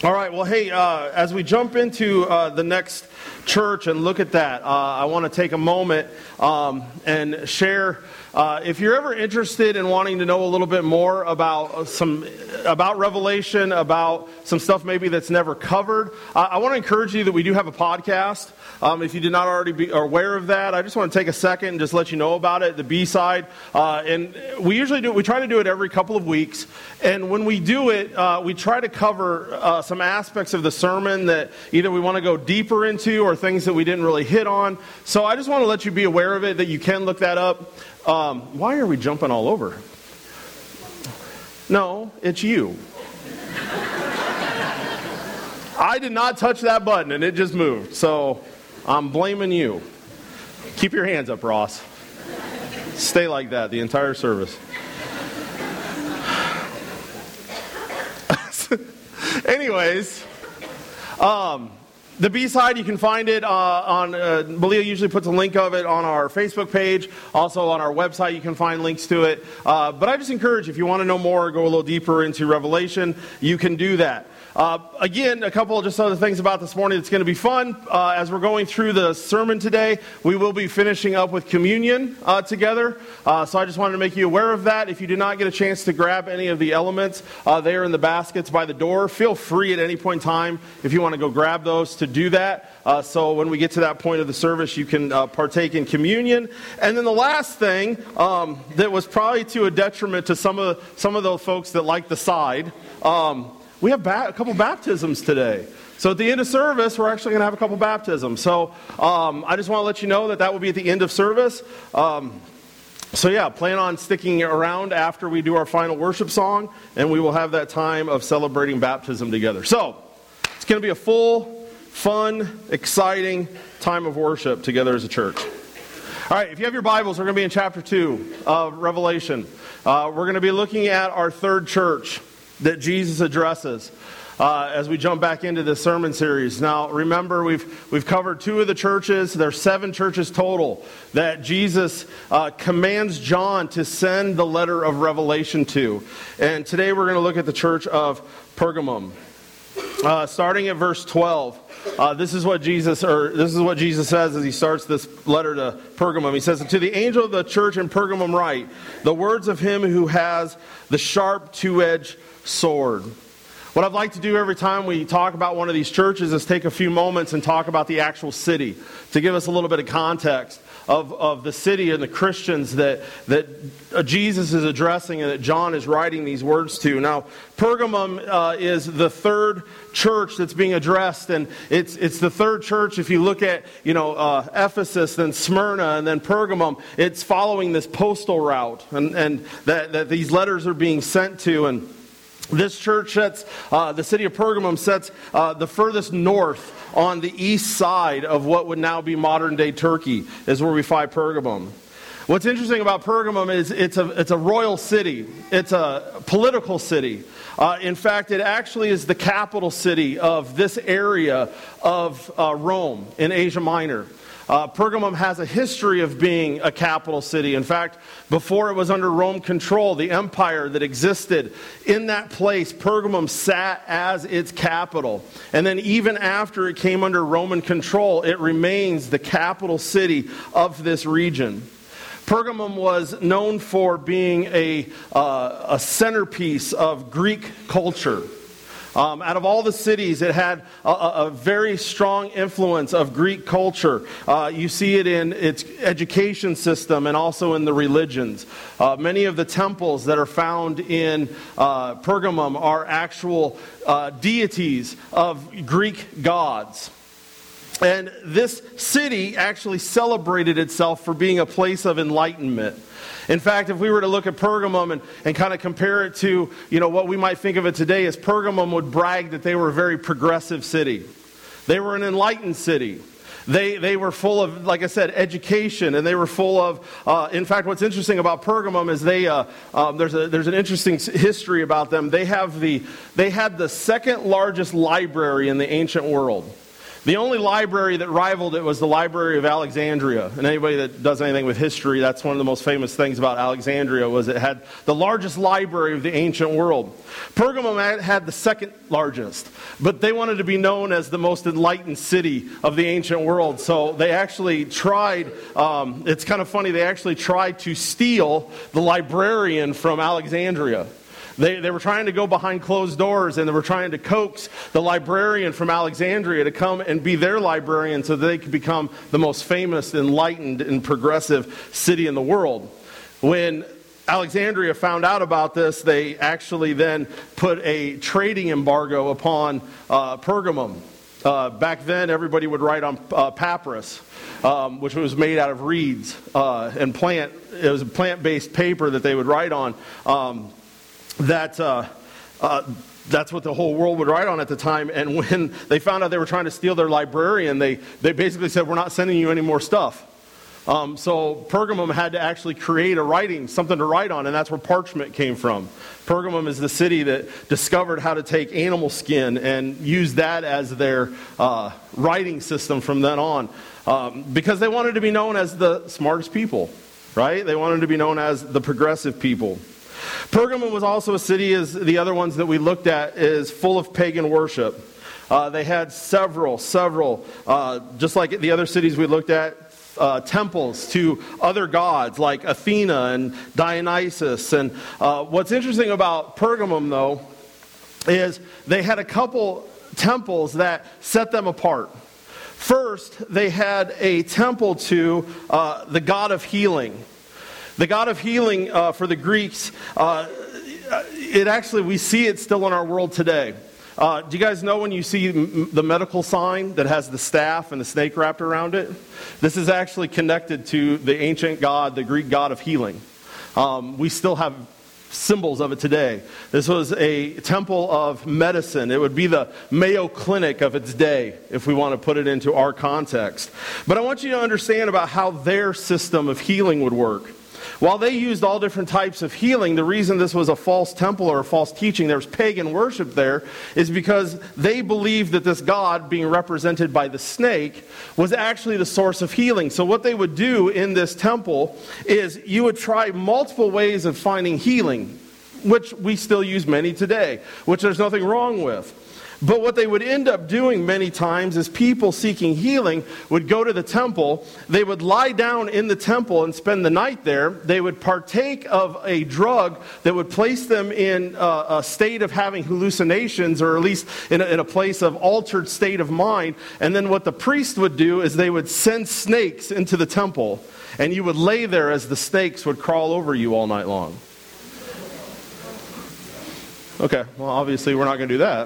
All right, well, hey, as we jump into the next church and look at that, I want to take a moment and share, if you're ever interested in wanting to know a little bit more about Revelation, about some stuff maybe that's never covered, I want to encourage you that we do have a podcast. If you did not already be aware of that, I just want to take a second and just let you know about it, the B-side. And we try to do it every couple of weeks. And when we do it, we try to cover some aspects of the sermon that either we want to go deeper into or things that we didn't really hit on. So I just want to let you be aware of it, that you can look that up. Why are we jumping all over? No, it's you. I did not touch that button and it just moved. So I'm blaming you. Keep your hands up, Ross. Stay like that the entire service. Anyways, the B-side, you can find it on, Malia usually puts a link of it on our Facebook page. Also on our website, you can find links to it. But I just encourage you, if you want to know more, go a little deeper into Revelation, you can do that. Again, a couple of just other things about this morning. It's going to be fun. As we're going through the sermon today, we will be finishing up with communion together. So I just wanted to make you aware of that. If you did not get a chance to grab any of the elements, they are in the baskets by the door. Feel free at any point in time, if you want to go grab those, to do that. So when we get to that point of the service, you can partake in communion. And then the last thing that was probably to a detriment to some of those folks that like the side, we have a couple baptisms today. So at the end of service, we're actually going to have a couple baptisms. So I just want to let you know that will be at the end of service. So yeah, plan on sticking around after we do our final worship song, and we will have that time of celebrating baptism together. So it's going to be a full, fun, exciting time of worship together as a church. All right, if you have your Bibles, we're going to be in chapter 2 of Revelation. We're going to be looking at our third church that Jesus addresses as we jump back into this sermon series. Now, remember, we've covered 2 of the churches. There's 7 churches total that Jesus commands John to send the letter of Revelation to. And today we're going to look at the church of Pergamum. Starting at verse 12, this is what Jesus says as he starts this letter to Pergamum. He says, "To the angel of the church in Pergamum write, the words of him who has the sharp two-edged sword." What I'd like to do every time we talk about one of these churches is take a few moments and talk about the actual city to give us a little bit of context of the city and the Christians that Jesus is addressing and that John is writing these words to. Now, Pergamum is the third church that's being addressed, and it's the third church. If you look at Ephesus, then Smyrna, and then Pergamum, it's following this postal route, and that these letters are being sent to. And this church sets, the city of Pergamum sets the furthest north on the east side of what would now be modern-day Turkey, is where we find Pergamum. What's interesting about Pergamum is it's a royal city. It's a political city. In fact, it actually is the capital city of this area of Rome in Asia Minor. Pergamum has a history of being a capital city. In fact, before it was under Rome control, the empire that existed in that place, Pergamum sat as its capital. And then even after it came under Roman control, it remains the capital city of this region. Pergamum was known for being a centerpiece of Greek culture. Out of all the cities, it had a very strong influence of Greek culture. You see it in its education system and also in the religions. Many of the temples that are found in Pergamum are actual deities of Greek gods. And this city actually celebrated itself for being a place of enlightenment. In fact, if we were to look at Pergamum and kind of compare it to, what we might think of it today, as Pergamum would brag that they were a very progressive city. They were an enlightened city. They were full of, like I said, education, and they were full of, in fact, what's interesting about Pergamum is there's an interesting history about them. They had the second largest library in the ancient world. The only library that rivaled it was the Library of Alexandria. And anybody that does anything with history, that's one of the most famous things about Alexandria, was it had the largest library of the ancient world. Pergamum had the second largest, but they wanted to be known as the most enlightened city of the ancient world. So they actually tried, it's kind of funny, they actually tried to steal the librarian from Alexandria. They were trying to go behind closed doors, and they were trying to coax the librarian from Alexandria to come and be their librarian so they could become the most famous, enlightened, and progressive city in the world. When Alexandria found out about this, they actually then put a trading embargo upon Pergamum. Back then, everybody would write on papyrus, which was made out of reeds and plant. It was a plant-based paper that they would write on. That's what the whole world would write on at the time. And when they found out they were trying to steal their librarian, they basically said, we're not sending you any more stuff. So Pergamum had to actually create something to write on, and that's where parchment came from. Pergamum is the city that discovered how to take animal skin and use that as their writing system from then on, because they wanted to be known as the smartest people, right? They wanted to be known as the progressive people. Pergamum was also a city, as the other ones that we looked at, is full of pagan worship. They had several, just like the other cities we looked at, temples to other gods like Athena and Dionysus. And what's interesting about Pergamum, though, is they had a couple temples that set them apart. First, they had a temple to the god of healing. The god of healing for the Greeks, we see it still in our world today. Do you guys know when you see the medical sign that has the staff and the snake wrapped around it? This is actually connected to the ancient god, the Greek god of healing. We still have symbols of it today. This was a temple of medicine. It would be the Mayo Clinic of its day, if we want to put it into our context. But I want you to understand about how their system of healing would work. While they used all different types of healing, the reason this was a false temple or a false teaching, there was pagan worship there, is because they believed that this god, being represented by the snake, was actually the source of healing. So what they would do in this temple is you would try multiple ways of finding healing, which we still use many today, which there's nothing wrong with. But what they would end up doing many times is people seeking healing would go to the temple, they would lie down in the temple and spend the night there, they would partake of a drug that would place them in a state of having hallucinations, or at least in a place of altered state of mind, and then what the priest would do is they would send snakes into the temple, and you would lay there as the snakes would crawl over you all night long. Okay, well obviously we're not going to do that.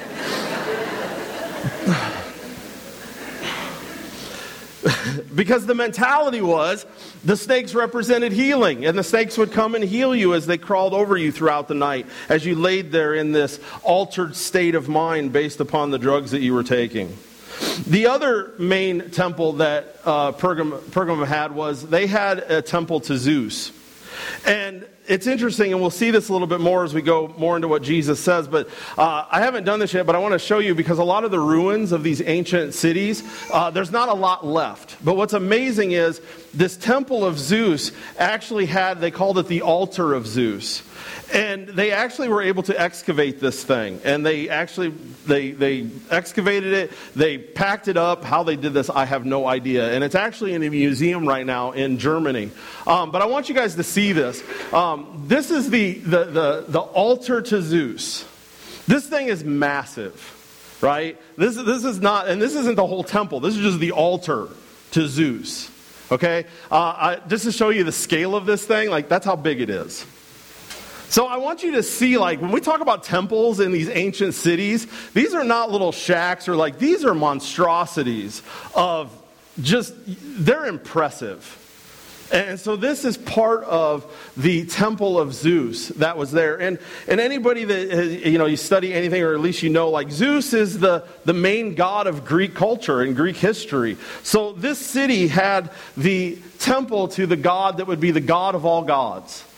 Because the mentality was the snakes represented healing, and the snakes would come and heal you as they crawled over you throughout the night as you laid there in this altered state of mind based upon the drugs that you were taking. The other main temple that Pergamum had was they had a temple to Zeus. And it's interesting, and we'll see this a little bit more as we go more into what Jesus says, but I haven't done this yet, but I want to show you, because a lot of the ruins of these ancient cities, there's not a lot left. But what's amazing is this temple of Zeus actually had, they called it the altar of Zeus. And they actually were able to excavate this thing. And they excavated it, they packed it up. How they did this, I have no idea. And it's actually in a museum right now in Germany. But I want you guys to see this. This is the altar to Zeus. This thing is massive, right? This is not, and this isn't the whole temple. This is just the altar to Zeus. Okay? Just to show you the scale of this thing, like that's how big it is. So I want you to see, like, when we talk about temples in these ancient cities, these are not little shacks, or like, these are monstrosities of just, they're impressive. And so this is part of the temple of Zeus that was there. And anybody that has, you study anything, or at least like Zeus is the main god of Greek culture and Greek history. So this city had the temple to the god that would be the god of all gods.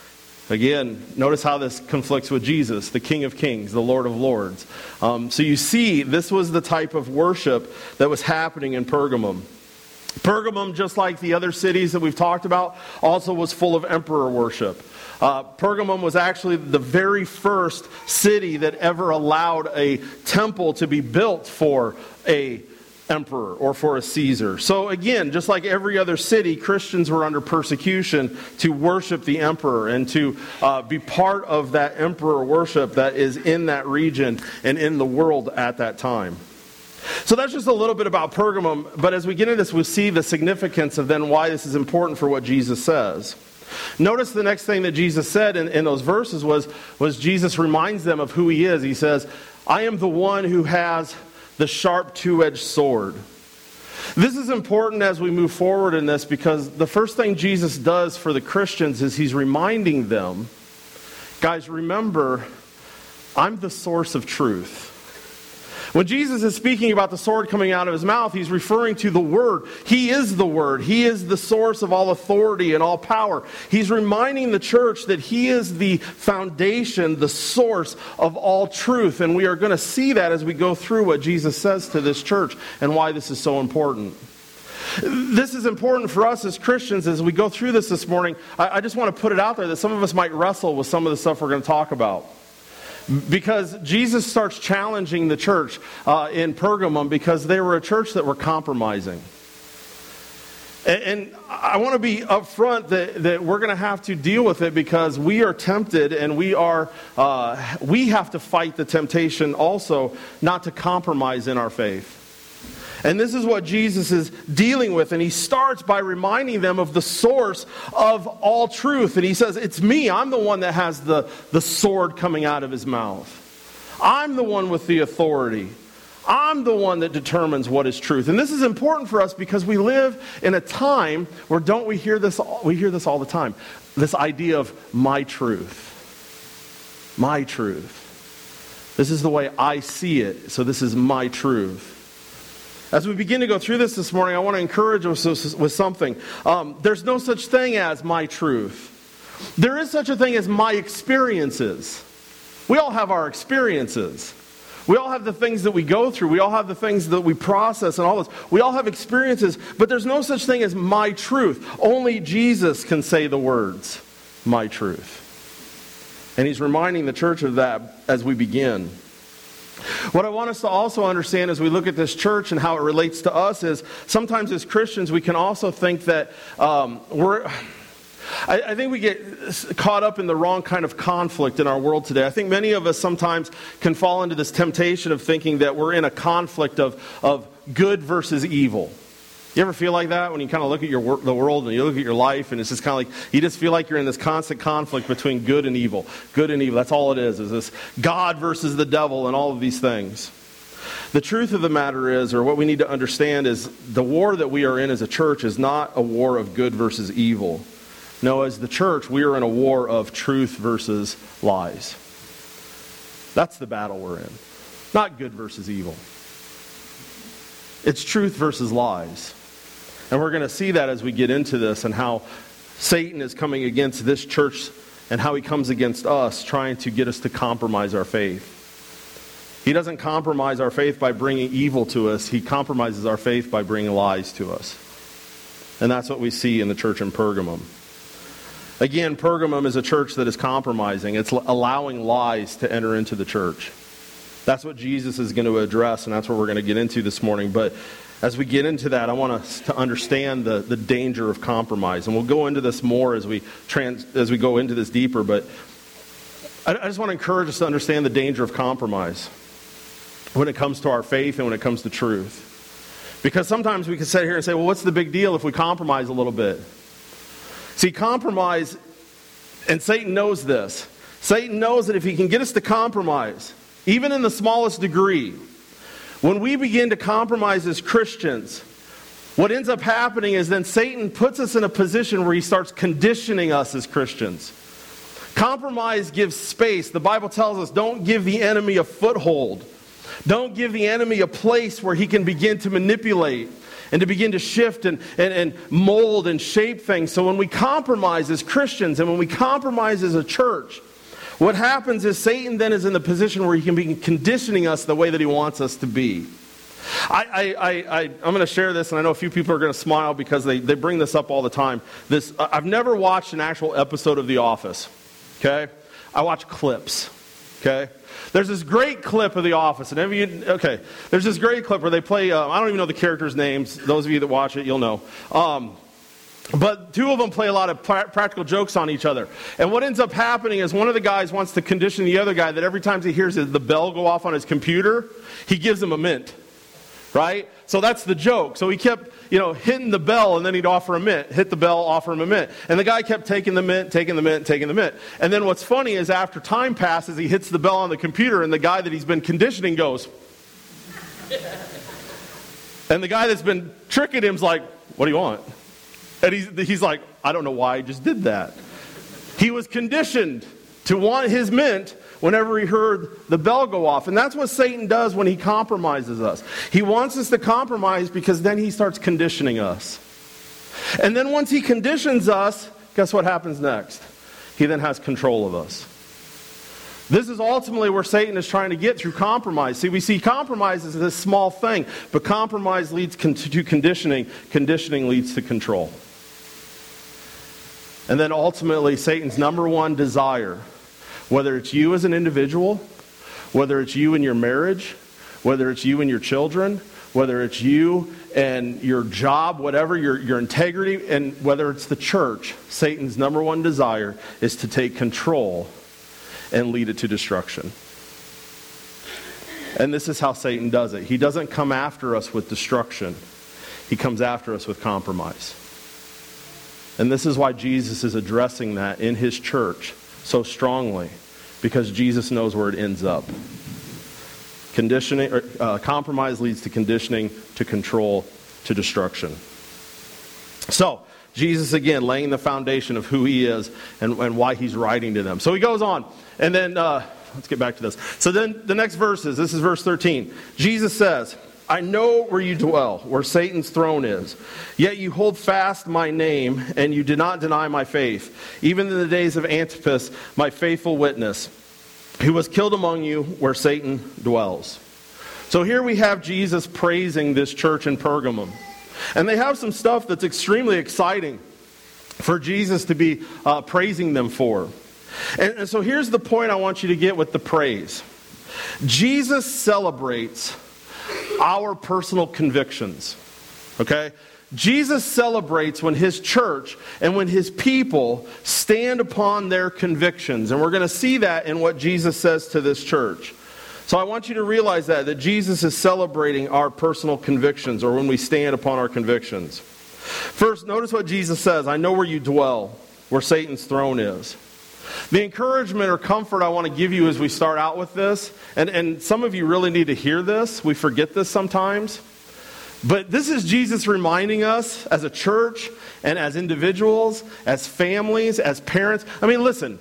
Again, notice how this conflicts with Jesus, the King of Kings, the Lord of Lords. So you see, this was the type of worship that was happening in Pergamum. Pergamum, just like the other cities that we've talked about, also was full of emperor worship. Pergamum was actually the very first city that ever allowed a temple to be built for a emperor or for a Caesar. So again, just like every other city, Christians were under persecution to worship the emperor and to be part of that emperor worship that is in that region and in the world at that time. So that's just a little bit about Pergamum, but as we get into this, we see the significance of then why this is important for what Jesus says. Notice the next thing that Jesus said in those verses was Jesus reminds them of who he is. He says, I am the one who has the sharp two-edged sword. This is important as we move forward in this because the first thing Jesus does for the Christians is he's reminding them, guys, remember, I'm the source of truth. When Jesus is speaking about the sword coming out of his mouth, he's referring to the Word. He is the Word. He is the source of all authority and all power. He's reminding the church that he is the foundation, the source of all truth. And we are going to see that as we go through what Jesus says to this church and why this is so important. This is important for us as Christians as we go through this morning. I just want to put it out there that some of us might wrestle with some of the stuff we're going to talk about. Because Jesus starts challenging the church in Pergamum because they were a church that were compromising. And I want to be upfront that we're going to have to deal with it because we are tempted and we have to fight the temptation also not to compromise in our faith. And this is what Jesus is dealing with. And he starts by reminding them of the source of all truth. And he says, it's me. I'm the one that has the sword coming out of his mouth. I'm the one with the authority. I'm the one that determines what is truth. And this is important for us because we live in a time where we hear this all the time. This idea of my truth. My truth. This is the way I see it. So this is my truth. As we begin to go through this morning, I want to encourage us with something. There's no such thing as my truth. There is such a thing as my experiences. We all have our experiences. We all have the things that we go through. We all have the things that we process and all this. We all have experiences, but there's no such thing as my truth. Only Jesus can say the words, my truth. And he's reminding the church of that as we begin. What I want us to also understand as we look at this church and how it relates to us is sometimes as Christians we can also think that I think we get caught up in the wrong kind of conflict in our world today. I think many of us sometimes can fall into this temptation of thinking that we're in a conflict of good versus evil. You ever feel like that when you kind of look at the world and you look at your life and it's just kind of like, you just feel like you're in this constant conflict between good and evil. Good and evil, that's all it is this God versus the devil and all of these things. The truth of the matter is, or what we need to understand is, the war that we are in as a church is not a war of good versus evil. No, as the church, we are in a war of truth versus lies. That's the battle we're in. Not good versus evil. It's truth versus lies. And we're going to see that as we get into this and how Satan is coming against this church and how he comes against us, trying to get us to compromise our faith. He doesn't compromise our faith by bringing evil to us. He compromises our faith by bringing lies to us. And that's what we see in the church in Pergamum. Again, Pergamum is a church that is compromising. It's allowing lies to enter into the church. That's what Jesus is going to address, and that's what we're going to get into this morning. But as we get into that, I want us to understand the danger of compromise. And we'll go into this more as we go into this deeper. But I just want to encourage us to understand the danger of compromise when it comes to our faith and when it comes to truth. Because sometimes we can sit here and say, well, what's the big deal if we compromise a little bit? See, compromise, and Satan knows this. Satan knows that if he can get us to compromise, even in the smallest degree, when we begin to compromise as Christians, what ends up happening is then Satan puts us in a position where he starts conditioning us as Christians. Compromise gives space. The Bible tells us, don't give the enemy a foothold. Don't give the enemy a place where he can begin to manipulate and to begin to shift and mold and shape things. So when we compromise as Christians and when we compromise as a church, what happens is Satan then is in the position where he can be conditioning us the way that he wants us to be. I'm going to share this, and I know a few people are going to smile because they bring this up all the time. I've never watched an actual episode of The Office, okay? I watch clips, okay? There's this great clip of The Office, and there's this great clip where they play, I don't even know the characters' names. Those of you that watch it, you'll know. But two of them play a lot of practical jokes on each other. And what ends up happening is one of the guys wants to condition the other guy that every time he hears the bell go off on his computer, he gives him a mint. Right? So that's the joke. So he kept, hitting the bell, and then he'd offer a mint. Hit the bell, offer him a mint. And the guy kept taking the mint. And then what's funny is after time passes, he hits the bell on the computer, and the guy that he's been conditioning goes. And the guy that's been tricking him's like, what do you want? And he's like, I don't know why I just did that. He was conditioned to want his mint whenever he heard the bell go off. And that's what Satan does when he compromises us. He wants us to compromise because then he starts conditioning us. And then once he conditions us, guess what happens next? He then has control of us. This is ultimately where Satan is trying to get through compromise. See, we see compromise as this small thing, but compromise leads to conditioning. Conditioning leads to control. And then ultimately, Satan's number one desire, whether it's you as an individual, whether it's you in your marriage, whether it's you and your children, whether it's you and your job, whatever, your integrity, and whether it's the church, Satan's number one desire is to take control and lead it to destruction. And this is how Satan does it. He doesn't come after us with destruction. He comes after us with compromise. And this is why Jesus is addressing that in his church so strongly, because Jesus knows where it ends up. Compromise leads to conditioning, to control, to destruction. So, Jesus, again, laying the foundation of who he is and why he's writing to them. So he goes on, and then, let's get back to this. So then the next verses, this is verse 13. Jesus says, I know where you dwell, where Satan's throne is. Yet you hold fast my name, and you did not deny my faith, even in the days of Antipas, my faithful witness, who was killed among you where Satan dwells. So here we have Jesus praising this church in Pergamum. And they have some stuff that's extremely exciting for Jesus to be praising them for. And so here's the point I want you to get with the praise. Jesus celebrates our personal convictions. Okay? Jesus celebrates when his church and when his people stand upon their convictions. And we're going to see that in what Jesus says to this church. So I want you to realize that Jesus is celebrating our personal convictions, or when we stand upon our convictions. First, notice what Jesus says, I know where you dwell, where Satan's throne is. The encouragement or comfort I want to give you as we start out with this, and some of you really need to hear this, we forget this sometimes, but this is Jesus reminding us as a church and as individuals, as families, as parents. I mean, listen,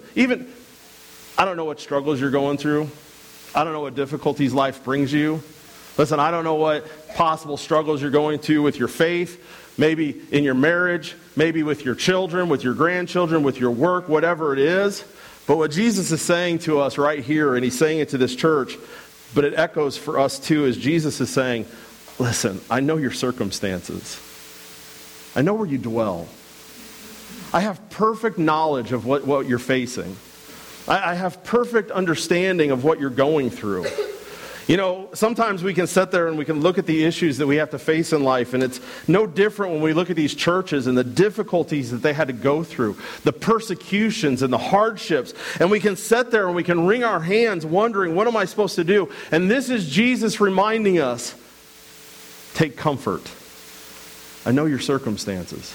I don't know what struggles you're going through. I don't know what difficulties life brings you. Listen, I don't know what possible struggles you're going through with your faith, maybe in your marriage, maybe with your children, with your grandchildren, with your work, whatever it is. But what Jesus is saying to us right here, and he's saying it to this church, but it echoes for us too, is Jesus is saying, listen, I know your circumstances. I know where you dwell. I have perfect knowledge of what you're facing. I have perfect understanding of what you're going through. You know, sometimes we can sit there and we can look at the issues that we have to face in life, and it's no different when we look at these churches and the difficulties that they had to go through, the persecutions and the hardships, and we can sit there and we can wring our hands wondering, what am I supposed to do? And this is Jesus reminding us, take comfort. I know your circumstances.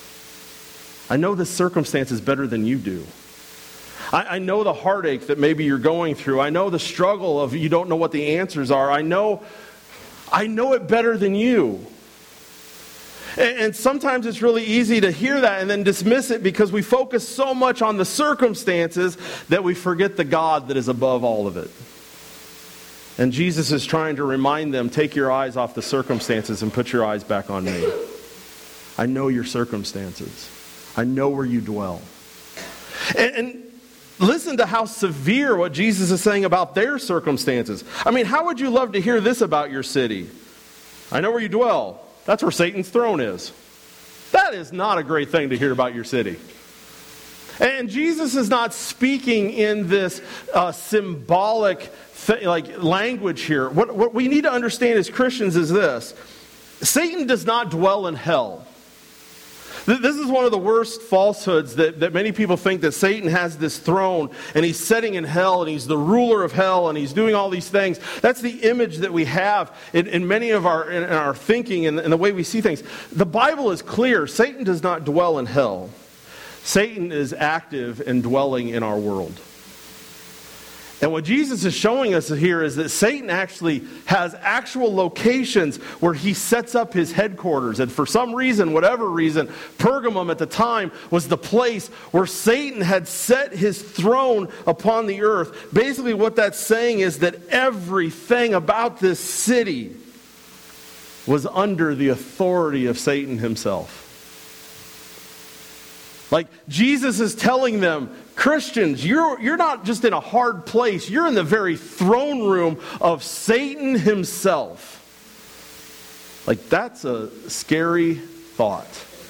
I know this circumstance is better than you do. I know the heartache that maybe you're going through. I know the struggle of you don't know what the answers are. I know it better than you. And sometimes it's really easy to hear that and then dismiss it because we focus so much on the circumstances that we forget the God that is above all of it. And Jesus is trying to remind them, take your eyes off the circumstances and put your eyes back on me. I know your circumstances. I know where you dwell. And listen to how severe what Jesus is saying about their circumstances. I mean, how would you love to hear this about your city? I know where you dwell. That's where Satan's throne is. That is not a great thing to hear about your city. And Jesus is not speaking in this symbolic language here. What we need to understand as Christians is this. Satan does not dwell in hell. This is one of the worst falsehoods that many people think, that Satan has this throne and he's sitting in hell and he's the ruler of hell and he's doing all these things. That's the image that we have in many of our thinking and the way we see things. The Bible is clear. Satan does not dwell in hell. Satan is active and dwelling in our world. And what Jesus is showing us here is that Satan actually has actual locations where he sets up his headquarters. And for some reason, whatever reason, Pergamum at the time was the place where Satan had set his throne upon the earth. Basically what that's saying is that everything about this city was under the authority of Satan himself. Like Jesus is telling them, Christians, you're not just in a hard place. You're in the very throne room of Satan himself. Like, that's a scary thought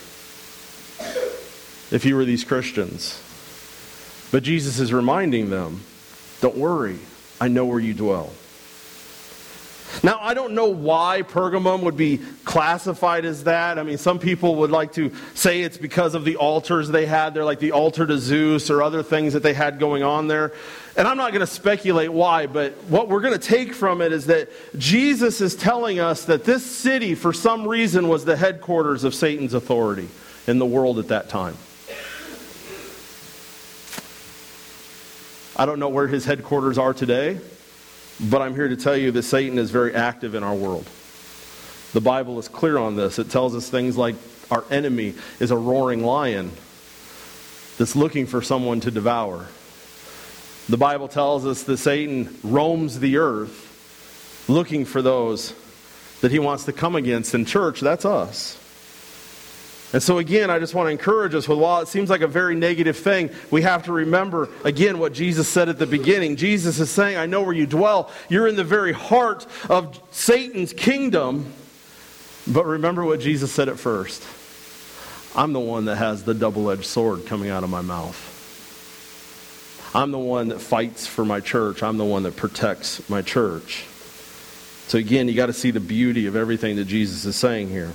if you were these Christians. But Jesus is reminding them, don't worry, I know where you dwell. Now, I don't know why Pergamum would be classified as that. I mean, some people would like to say it's because of the altars they had. They're like the altar to Zeus or other things that they had going on there. And I'm not going to speculate why, but what we're going to take from it is that Jesus is telling us that this city, for some reason, was the headquarters of Satan's authority in the world at that time. I don't know where his headquarters are today. But I'm here to tell you that Satan is very active in our world. The Bible is clear on this. It tells us things like our enemy is a roaring lion that's looking for someone to devour. The Bible tells us that Satan roams the earth looking for those that he wants to come against. And church, that's us. And so again, I just want to encourage us, while it seems like a very negative thing, we have to remember, again, what Jesus said at the beginning. Jesus is saying, I know where you dwell. You're in the very heart of Satan's kingdom. But remember what Jesus said at first. I'm the one that has the double-edged sword coming out of my mouth. I'm the one that fights for my church. I'm the one that protects my church. So again, you got to see the beauty of everything that Jesus is saying here.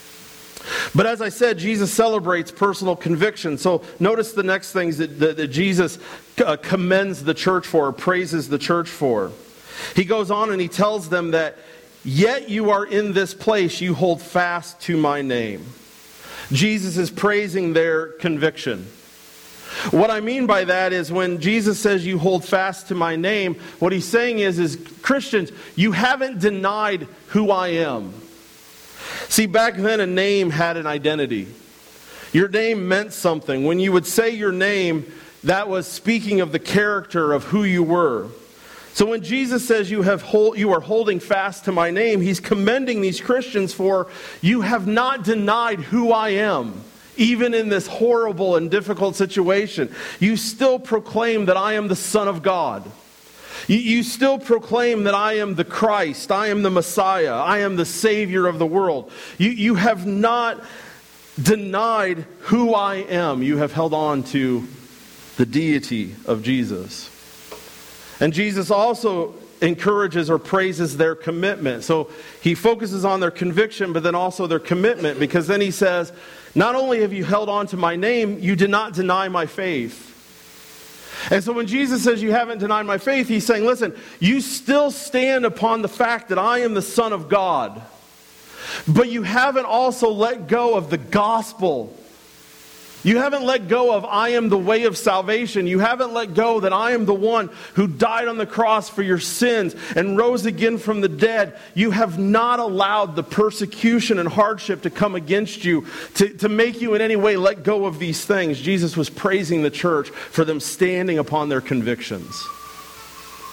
But as I said, Jesus celebrates personal conviction. So notice the next things that Jesus commends the church for, or praises the church for. He goes on and he tells them that, yet you are in this place, you hold fast to my name. Jesus is praising their conviction. What I mean by that is when Jesus says you hold fast to my name, what he's saying is Christians, you haven't denied who I am. See, back then a name had an identity. Your name meant something. When you would say your name, that was speaking of the character of who you were. So when Jesus says you are holding fast to my name, he's commending these Christians for, you have not denied who I am. Even in this horrible and difficult situation, you still proclaim that I am the Son of God. You still proclaim that I am the Christ, I am the Messiah, I am the Savior of the world. You have not denied who I am. You have held on to the deity of Jesus. And Jesus also encourages or praises their commitment. So he focuses on their conviction, but then also their commitment, because then he says, not only have you held on to my name, you did not deny my faith. And so when Jesus says you haven't denied my faith, he's saying, listen, you still stand upon the fact that I am the Son of God. But you haven't also let go of the gospel. You haven't let go of I am the way of salvation. You haven't let go that I am the one who died on the cross for your sins and rose again from the dead. You have not allowed the persecution and hardship to come against you to make you in any way let go of these things. Jesus was praising the church for them standing upon their convictions.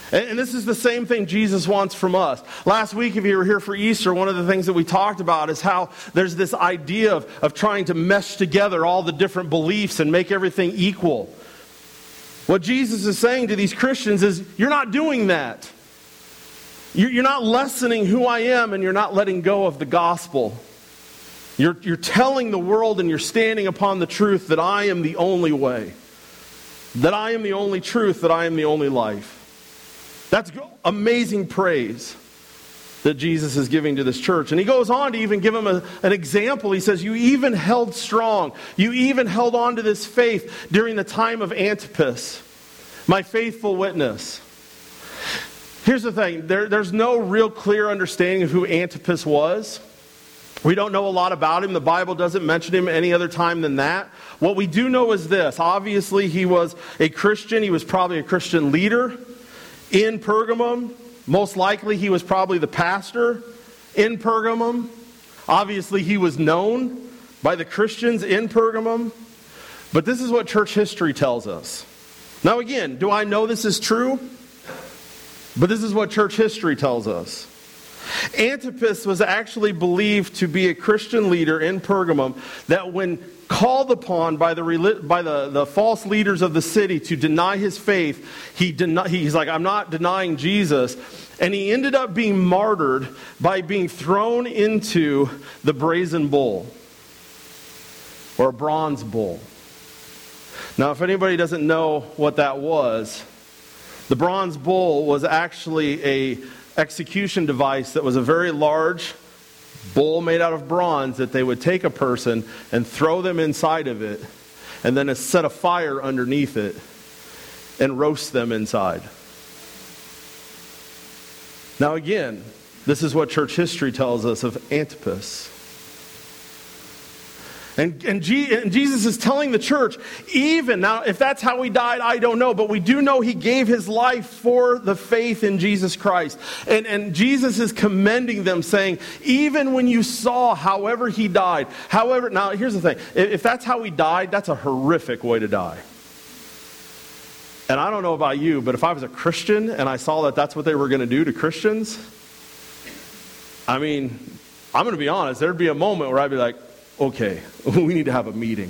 And this is the same thing Jesus wants from us. Last week, if you were here for Easter, one of the things that we talked about is how there's this idea of trying to mesh together all the different beliefs and make everything equal. What Jesus is saying to these Christians is, you're not doing that. You're not lessening who I am, and you're not letting go of the gospel. You're telling the world, and you're standing upon the truth that I am the only way. That I am the only truth, that I am the only life. That's amazing praise that Jesus is giving to this church. And he goes on to even give them an example. He says, you even held strong. You even held on to this faith during the time of Antipas, my faithful witness. Here's the thing. There's no real clear understanding of who Antipas was. We don't know a lot about him. The Bible doesn't mention him any other time than that. What we do know is this. Obviously, he was a Christian. He was probably a Christian leader in Pergamum. Most likely he was probably the pastor in Pergamum. Obviously he was known by the Christians in Pergamum. But this is what church history tells us. Now again, do I know this is true? But this is what church history tells us. Antipas was actually believed to be a Christian leader in Pergamum that when called upon by the false leaders of the city to deny his faith, he's like, I'm not denying Jesus. And he ended up being martyred by being thrown into the brazen bull, or a bronze bull. Now, if anybody doesn't know what that was, the bronze bull was actually a execution device that was a very large bull made out of bronze that they would take a person and throw them inside of it, and then set a fire underneath it and roast them inside. Now again, this is what church history tells us of Antipas. And Jesus is telling the church, even now, if that's how he died, I don't know. But we do know he gave his life for the faith in Jesus Christ. And Jesus is commending them, saying, even when you saw however he died, now here's the thing. If that's how he died, that's a horrific way to die. And I don't know about you, but if I was a Christian and I saw that that's what they were going to do to Christians, I mean, I'm going to be honest, there'd be a moment where I'd be like, okay, we need to have a meeting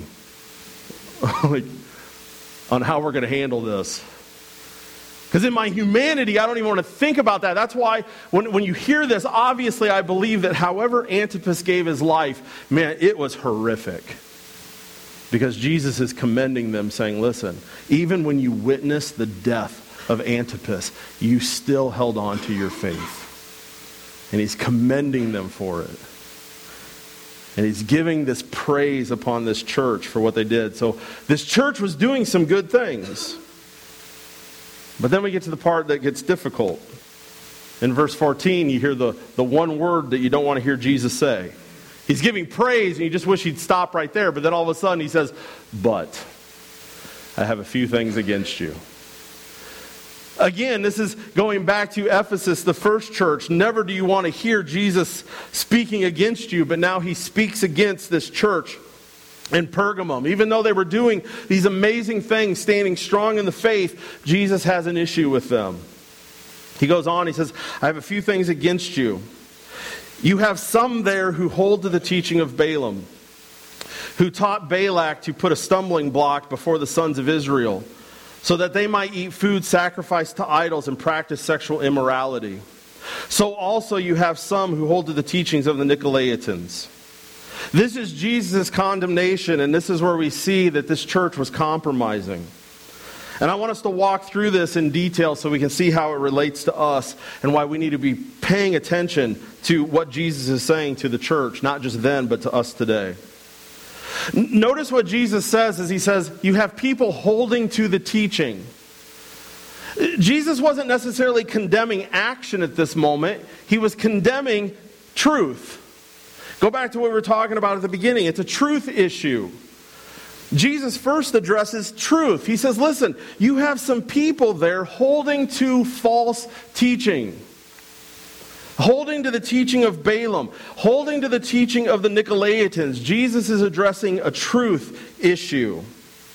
on how we're going to handle this. Because in my humanity, I don't even want to think about that. That's why when you hear this, obviously I believe that however Antipas gave his life, man, it was horrific. Because Jesus is commending them, saying, listen, even when you witnessed the death of Antipas, you still held on to your faith. And he's commending them for it. And he's giving this praise upon this church for what they did. So this church was doing some good things. But then we get to the part that gets difficult. In verse 14, you hear the one word that you don't want to hear Jesus say. He's giving praise, and you just wish he'd stop right there. But then all of a sudden he says, but I have a few things against you. Again, this is going back to Ephesus, the first church. Never do you want to hear Jesus speaking against you, but now he speaks against this church in Pergamum. Even though they were doing these amazing things, standing strong in the faith, Jesus has an issue with them. He goes on, he says, I have a few things against you. You have some there who hold to the teaching of Balaam, who taught Balak to put a stumbling block before the sons of Israel, so that they might eat food sacrificed to idols and practice sexual immorality. So also you have some who hold to the teachings of the Nicolaitans. This is Jesus' condemnation, and this is where we see that this church was compromising. And I want us to walk through this in detail so we can see how it relates to us and why we need to be paying attention to what Jesus is saying to the church, not just then, but to us today. Notice what Jesus says as he says, you have people holding to the teaching. Jesus wasn't necessarily condemning action at this moment. He was condemning truth. Go back to what we were talking about at the beginning. It's a truth issue. Jesus first addresses truth. He says, listen, you have some people there holding to false teaching. Holding to the teaching of Balaam, holding to the teaching of the Nicolaitans. Jesus is addressing a truth issue.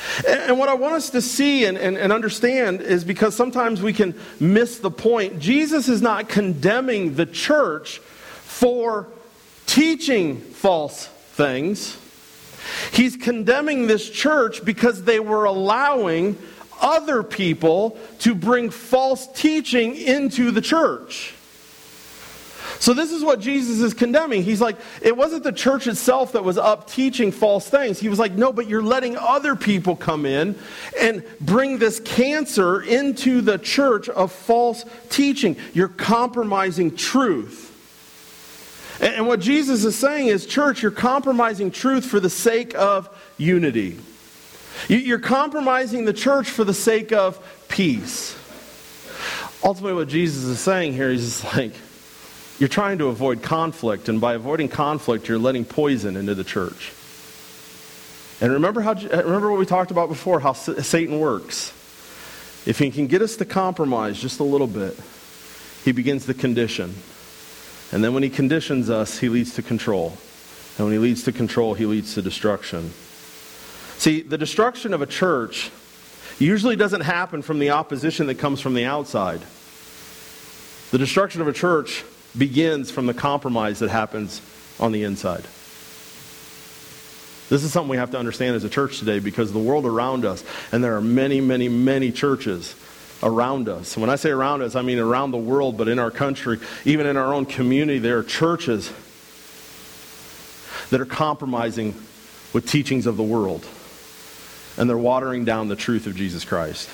And what I want us to see and understand is, because sometimes we can miss the point, Jesus is not condemning the church for teaching false things. He's condemning this church because they were allowing other people to bring false teaching into the church. So this is what Jesus is condemning. He's like, it wasn't the church itself that was up teaching false things. He was like, no, but you're letting other people come in and bring this cancer into the church of false teaching. You're compromising truth. And what Jesus is saying is, church, you're compromising truth for the sake of unity. You're compromising the church for the sake of peace. Ultimately, what Jesus is saying here, he's just like, you're trying to avoid conflict, and by avoiding conflict, you're letting poison into the church. And remember what we talked about before, how Satan works. If he can get us to compromise just a little bit, he begins to condition. And then when he conditions us, he leads to control. And when he leads to control, he leads to destruction. See, the destruction of a church usually doesn't happen from the opposition that comes from the outside. The destruction of a church begins from the compromise that happens on the inside. This is something we have to understand as a church today, because the world around us, and there are many, many, many churches around us. And when I say around us, I mean around the world, but in our country, even in our own community, there are churches that are compromising with teachings of the world. And they're watering down the truth of Jesus Christ.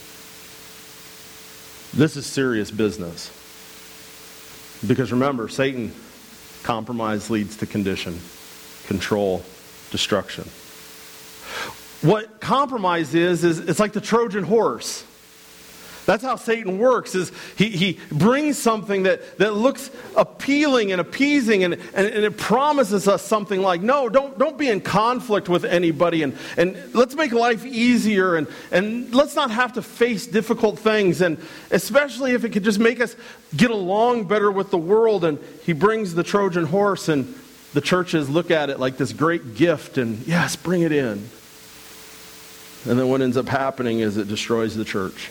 This is serious business. Because remember, Satan, compromise leads to condition, control, destruction. What compromise is it's like the Trojan horse. That's how Satan works, is he brings something that looks appealing and appeasing, and it promises us something like, no, don't be in conflict with anybody, and let's make life easier, and let's not have to face difficult things, and especially if it could just make us get along better with the world. And he brings the Trojan horse, and the churches look at it like this great gift, and yes, bring it in. And then what ends up happening is it destroys the church.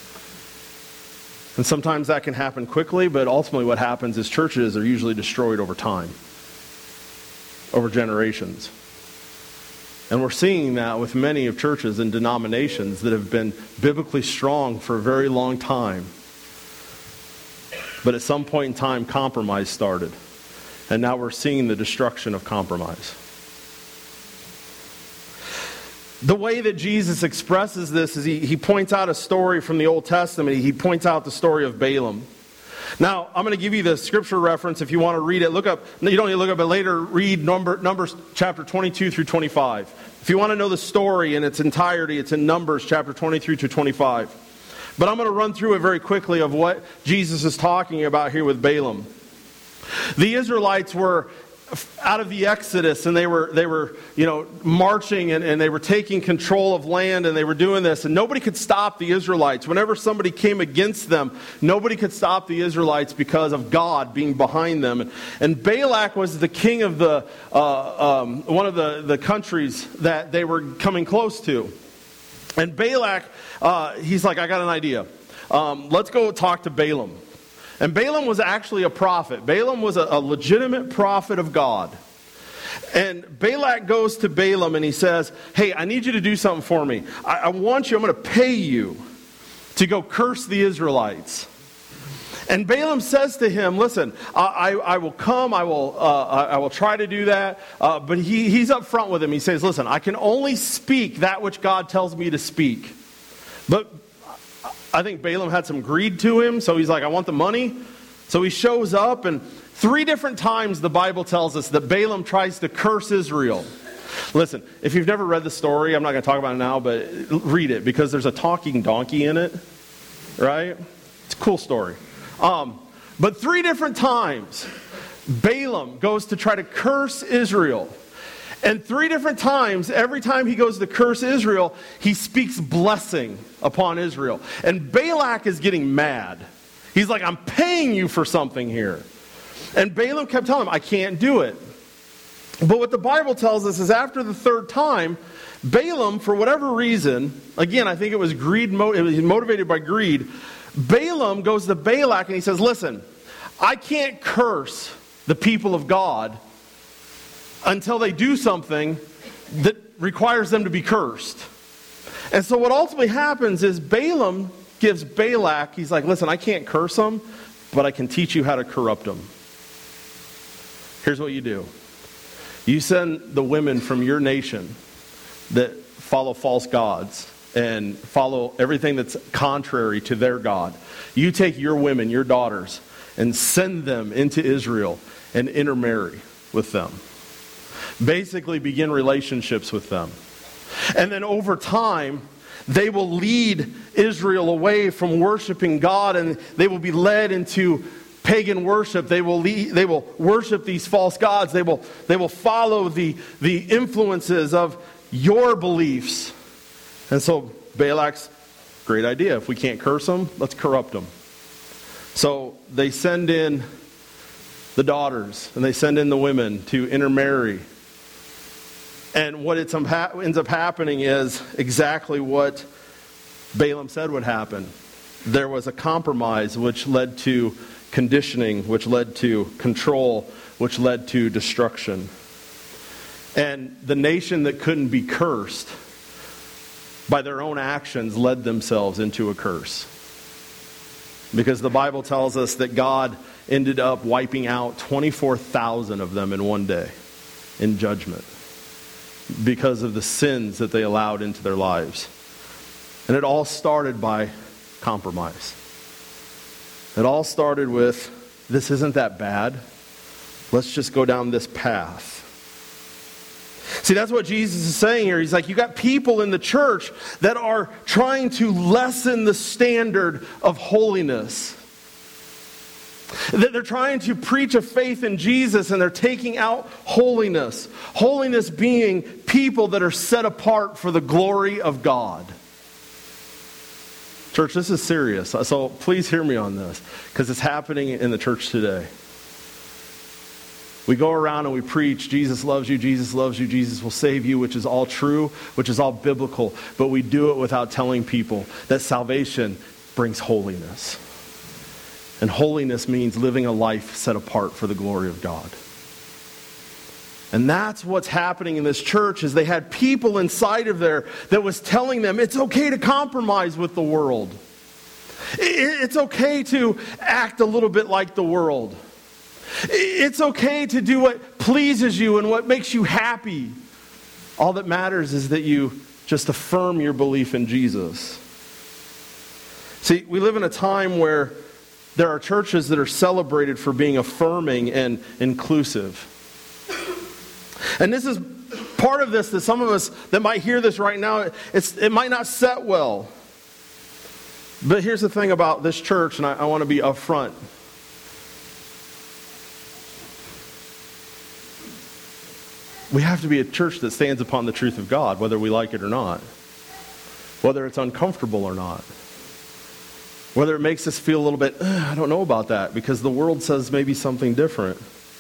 And sometimes that can happen quickly, but ultimately what happens is churches are usually destroyed over time, over generations. And we're seeing that with many of churches and denominations that have been biblically strong for a very long time. But at some point in time, compromise started. And now we're seeing the destruction of compromise. The way that Jesus expresses this is he points out a story from the Old Testament. He points out the story of Balaam. Now, I'm going to give you the scripture reference if you want to read it. You don't need to look up it later. Read Numbers chapter 22 through 25. If you want to know the story in its entirety, it's in Numbers chapter 23 through 25. But I'm going to run through it very quickly of what Jesus is talking about here with Balaam. The Israelites were out of the Exodus, and they were marching, and they were taking control of land, and they were doing this, and nobody could stop the Israelites. Whenever somebody came against them, nobody could stop the Israelites because of God being behind them. And Balak was the king of the one of the countries that they were coming close to. And Balak, he's like, I got an idea. Let's go talk to Balaam. And Balaam was actually a prophet. Balaam was a legitimate prophet of God. And Balak goes to Balaam and he says, hey, I need you to do something for me. I want you, I'm going to pay you to go curse the Israelites. And Balaam says to him, listen, I will come, I will try to do that. But he's up front with him. He says, listen, I can only speak that which God tells me to speak. But I think Balaam had some greed to him, so he's like, I want the money. So he shows up, and 3 different times the Bible tells us that Balaam tries to curse Israel. Listen, if you've never read the story, I'm not going to talk about it now, but read it, because there's a talking donkey in it, right? It's a cool story. But 3 different times, Balaam goes to try to curse Israel. And 3 different times, every time he goes to curse Israel, he speaks blessing upon Israel. And Balak is getting mad. He's like, I'm paying you for something here. And Balaam kept telling him, I can't do it. But what the Bible tells us is after the 3rd time, Balaam, for whatever reason, again, I think it was greed. It was motivated by greed. Balaam goes to Balak and he says, listen, I can't curse the people of God until they do something that requires them to be cursed. And so what ultimately happens is Balaam gives Balak, he's like, listen, I can't curse them, but I can teach you how to corrupt them. Here's what you do. You send the women from your nation that follow false gods and follow everything that's contrary to their God. You take your women, your daughters, and send them into Israel and intermarry with them. Basically begin relationships with them. And then over time, they will lead Israel away from worshiping God, and they will be led into pagan worship. They will worship these false gods. They will follow the influences of your beliefs. And so Balak's great idea. If we can't curse them, let's corrupt them. So they send in the daughters and they send in the women to intermarry. And what ends up happening is exactly what Balaam said would happen. There was a compromise which led to conditioning, which led to control, which led to destruction. And the nation that couldn't be cursed by their own actions led themselves into a curse. Because the Bible tells us that God ended up wiping out 24,000 of them in one day in judgment because of the sins that they allowed into their lives. And it all started by compromise. It all started with, this isn't that bad. Let's just go down this path. See, that's what Jesus is saying here. He's like, you got people in the church that are trying to lessen the standard of holiness. That they're trying to preach a faith in Jesus and they're taking out holiness. Holiness being people that are set apart for the glory of God. Church, this is serious. So please hear me on this, because it's happening in the church today. We go around and we preach, Jesus loves you, Jesus loves you, Jesus will save you, which is all true, which is all biblical. But we do it without telling people that salvation brings holiness. And holiness means living a life set apart for the glory of God. And that's what's happening in this church, is they had people inside of there that was telling them it's okay to compromise with the world. It's okay to act a little bit like the world. It's okay to do what pleases you and what makes you happy. All that matters is that you just affirm your belief in Jesus. See, we live in a time where there are churches that are celebrated for being affirming and inclusive. And this is part of this, that some of us that might hear this right now, it might not set well. But here's the thing about this church, and I want to be upfront. We have to be a church that stands upon the truth of God, whether we like it or not. Whether it's uncomfortable or not. Whether it makes us feel a little bit, I don't know about that, because the world says maybe something different.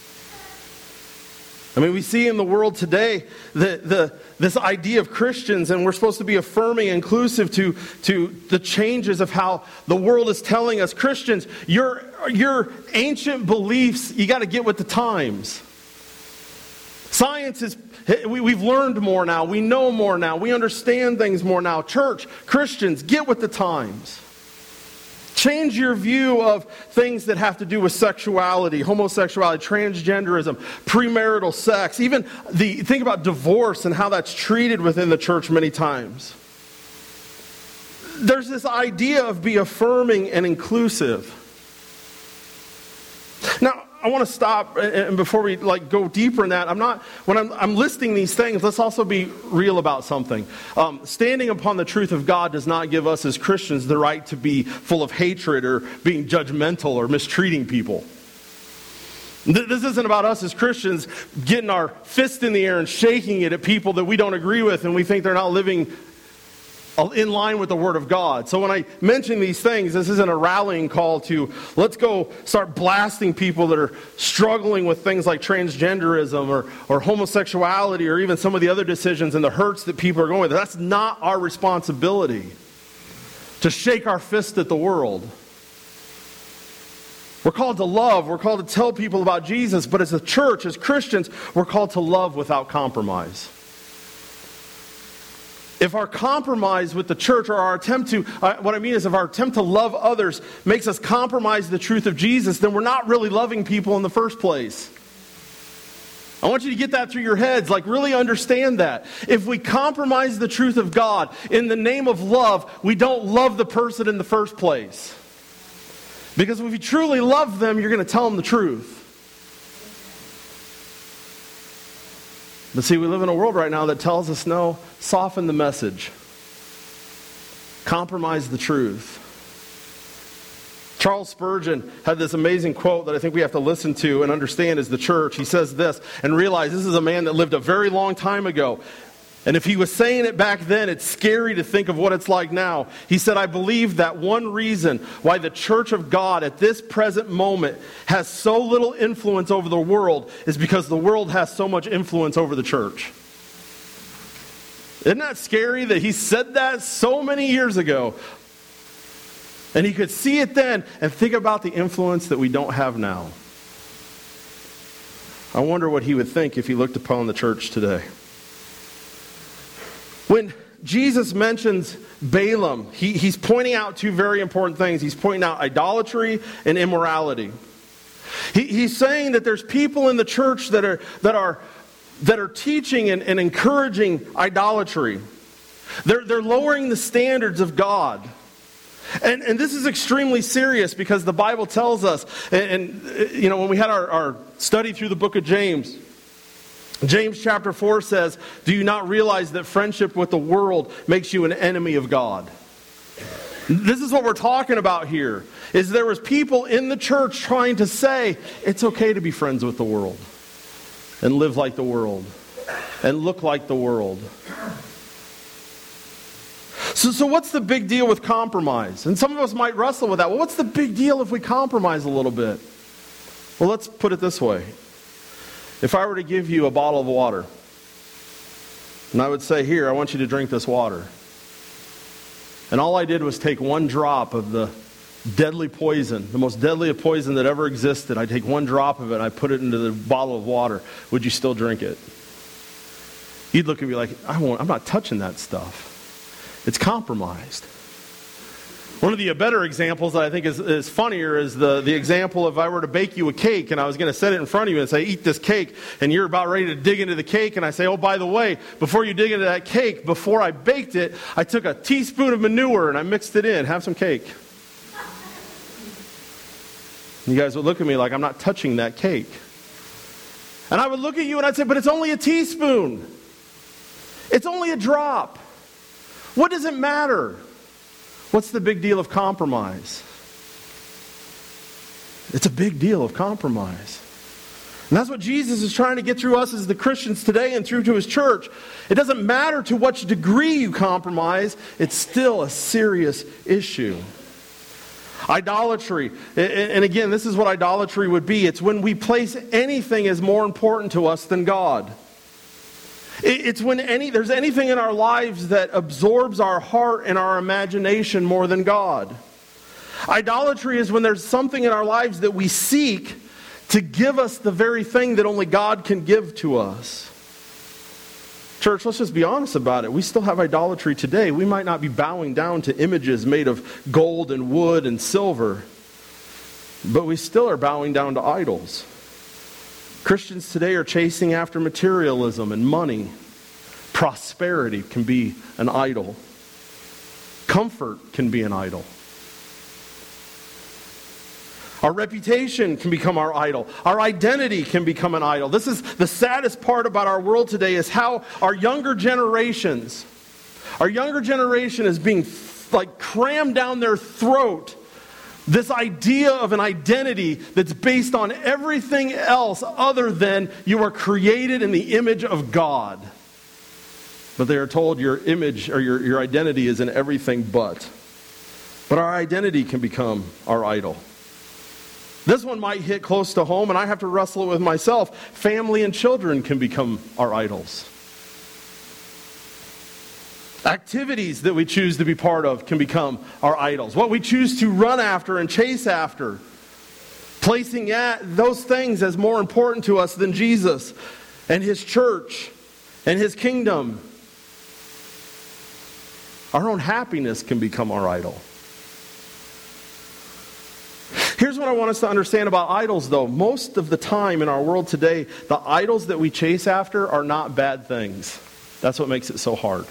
I mean, we see in the world today this idea of Christians, and we're supposed to be affirming, inclusive to the changes of how the world is telling us, Christians, your ancient beliefs, you got to get with the times. Science is, we've learned more now. We know more now. We understand things more now. Church, Christians, get with the times. Change your view of things that have to do with sexuality, homosexuality, transgenderism, premarital sex. Even think about divorce and how that's treated within the church many times. There's this idea of be affirming and inclusive. Now, I want to stop, and before we go deeper in that, when I'm listing these things, let's also be real about something. Standing upon the truth of God does not give us as Christians the right to be full of hatred or being judgmental or mistreating people. This isn't about us as Christians getting our fist in the air and shaking it at people that we don't agree with and we think they're not living in line with the Word of God. So when I mention these things, this isn't a rallying call to let's go start blasting people that are struggling with things like transgenderism or homosexuality or even some of the other decisions and the hurts that people are going with. That's not our responsibility to shake our fist at the world. We're called to love. We're called to tell people about Jesus. But as a church, as Christians, we're called to love without compromise. If our compromise with the church or our attempt to, what I mean is if our attempt to love others makes us compromise the truth of Jesus, then we're not really loving people in the first place. I want you to get that through your heads, like really understand that. If we compromise the truth of God in the name of love, we don't love the person in the first place. Because if you truly love them, you're going to tell them the truth. But see, we live in a world right now that tells us, no, soften the message. Compromise the truth. Charles Spurgeon had this amazing quote that I think we have to listen to and understand as the church. He says this, and realize this is a man that lived a very long time ago. And if he was saying it back then, it's scary to think of what it's like now. He said, I believe that one reason why the church of God at this present moment has so little influence over the world is because the world has so much influence over the church. Isn't that scary that he said that so many years ago? And he could see it then and think about the influence that we don't have now. I wonder what he would think if he looked upon the church today. When Jesus mentions Balaam, he's pointing out two very important things. He's pointing out idolatry and immorality. He's saying that there's people in the church that are teaching and encouraging idolatry. They're lowering the standards of God. And this is extremely serious because the Bible tells us, and you know, when we had our study through the book of James chapter 4 says, do you not realize that friendship with the world makes you an enemy of God? This is what we're talking about here, is there was people in the church trying to say, it's okay to be friends with the world and live like the world and look like the world. So what's the big deal with compromise? And some of us might wrestle with that. Well, what's the big deal if we compromise a little bit? Well, let's put it this way. If I were to give you a bottle of water, and I would say, here, I want you to drink this water. And all I did was take one drop of the deadly poison, the most deadly poison that ever existed. I take one drop of it and I put it into the bottle of water. Would you still drink it? You'd look at me like, I'm not touching that stuff. It's compromised. One of the better examples that I think is funnier is the example of if I were to bake you a cake and I was going to set it in front of you and say, eat this cake, and you're about ready to dig into the cake, and I say, oh, by the way, before you dig into that cake, before I baked it, I took a teaspoon of manure and I mixed it in. Have some cake. And you guys would look at me like I'm not touching that cake. And I would look at you and I'd say, but it's only a teaspoon. It's only a drop. What does it matter? What's the big deal of compromise? It's a big deal of compromise. And that's what Jesus is trying to get through us as the Christians today and through to his church. It doesn't matter to what degree you compromise, it's still a serious issue. Idolatry, and again, this is what idolatry would be. It's when we place anything as more important to us than God. It's when there's anything in our lives that absorbs our heart and our imagination more than God. Idolatry is when there's something in our lives that we seek to give us the very thing that only God can give to us. Church, let's just be honest about it. We still have idolatry today. We might not be bowing down to images made of gold and wood and silver, but we still are bowing down to idols. Christians today are chasing after materialism and money. Prosperity can be an idol. Comfort can be an idol. Our reputation can become our idol. Our identity can become an idol. This is the saddest part about our world today, is how our younger generation is being like crammed down their throat this idea of an identity that's based on everything else other than you are created in the image of God. But they are told your image or your identity is in everything but. But our identity can become our idol. This one might hit close to home, and I have to wrestle it with myself. Family and children can become our idols. Activities that we choose to be part of can become our idols. What we choose to run after and chase after, placing those things as more important to us than Jesus and His church and His kingdom. Our own happiness can become our idol. Here's what I want us to understand about idols, though. Most of the time in our world today, the idols that we chase after are not bad things. That's what makes it so hard.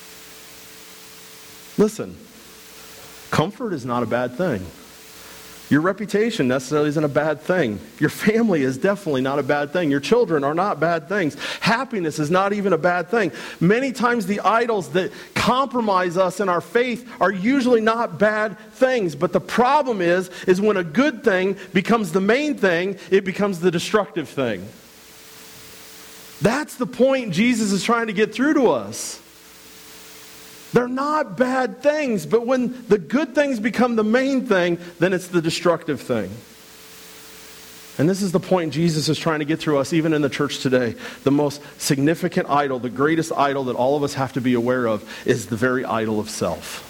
Listen, comfort is not a bad thing. Your reputation necessarily isn't a bad thing. Your family is definitely not a bad thing. Your children are not bad things. Happiness is not even a bad thing. Many times the idols that compromise us in our faith are usually not bad things. But the problem is when a good thing becomes the main thing, it becomes the destructive thing. That's the point Jesus is trying to get through to us. They're not bad things, but when the good things become the main thing, then it's the destructive thing. And this is the point Jesus is trying to get through us, even in the church today. The most significant idol, the greatest idol that all of us have to be aware of, is the very idol of self.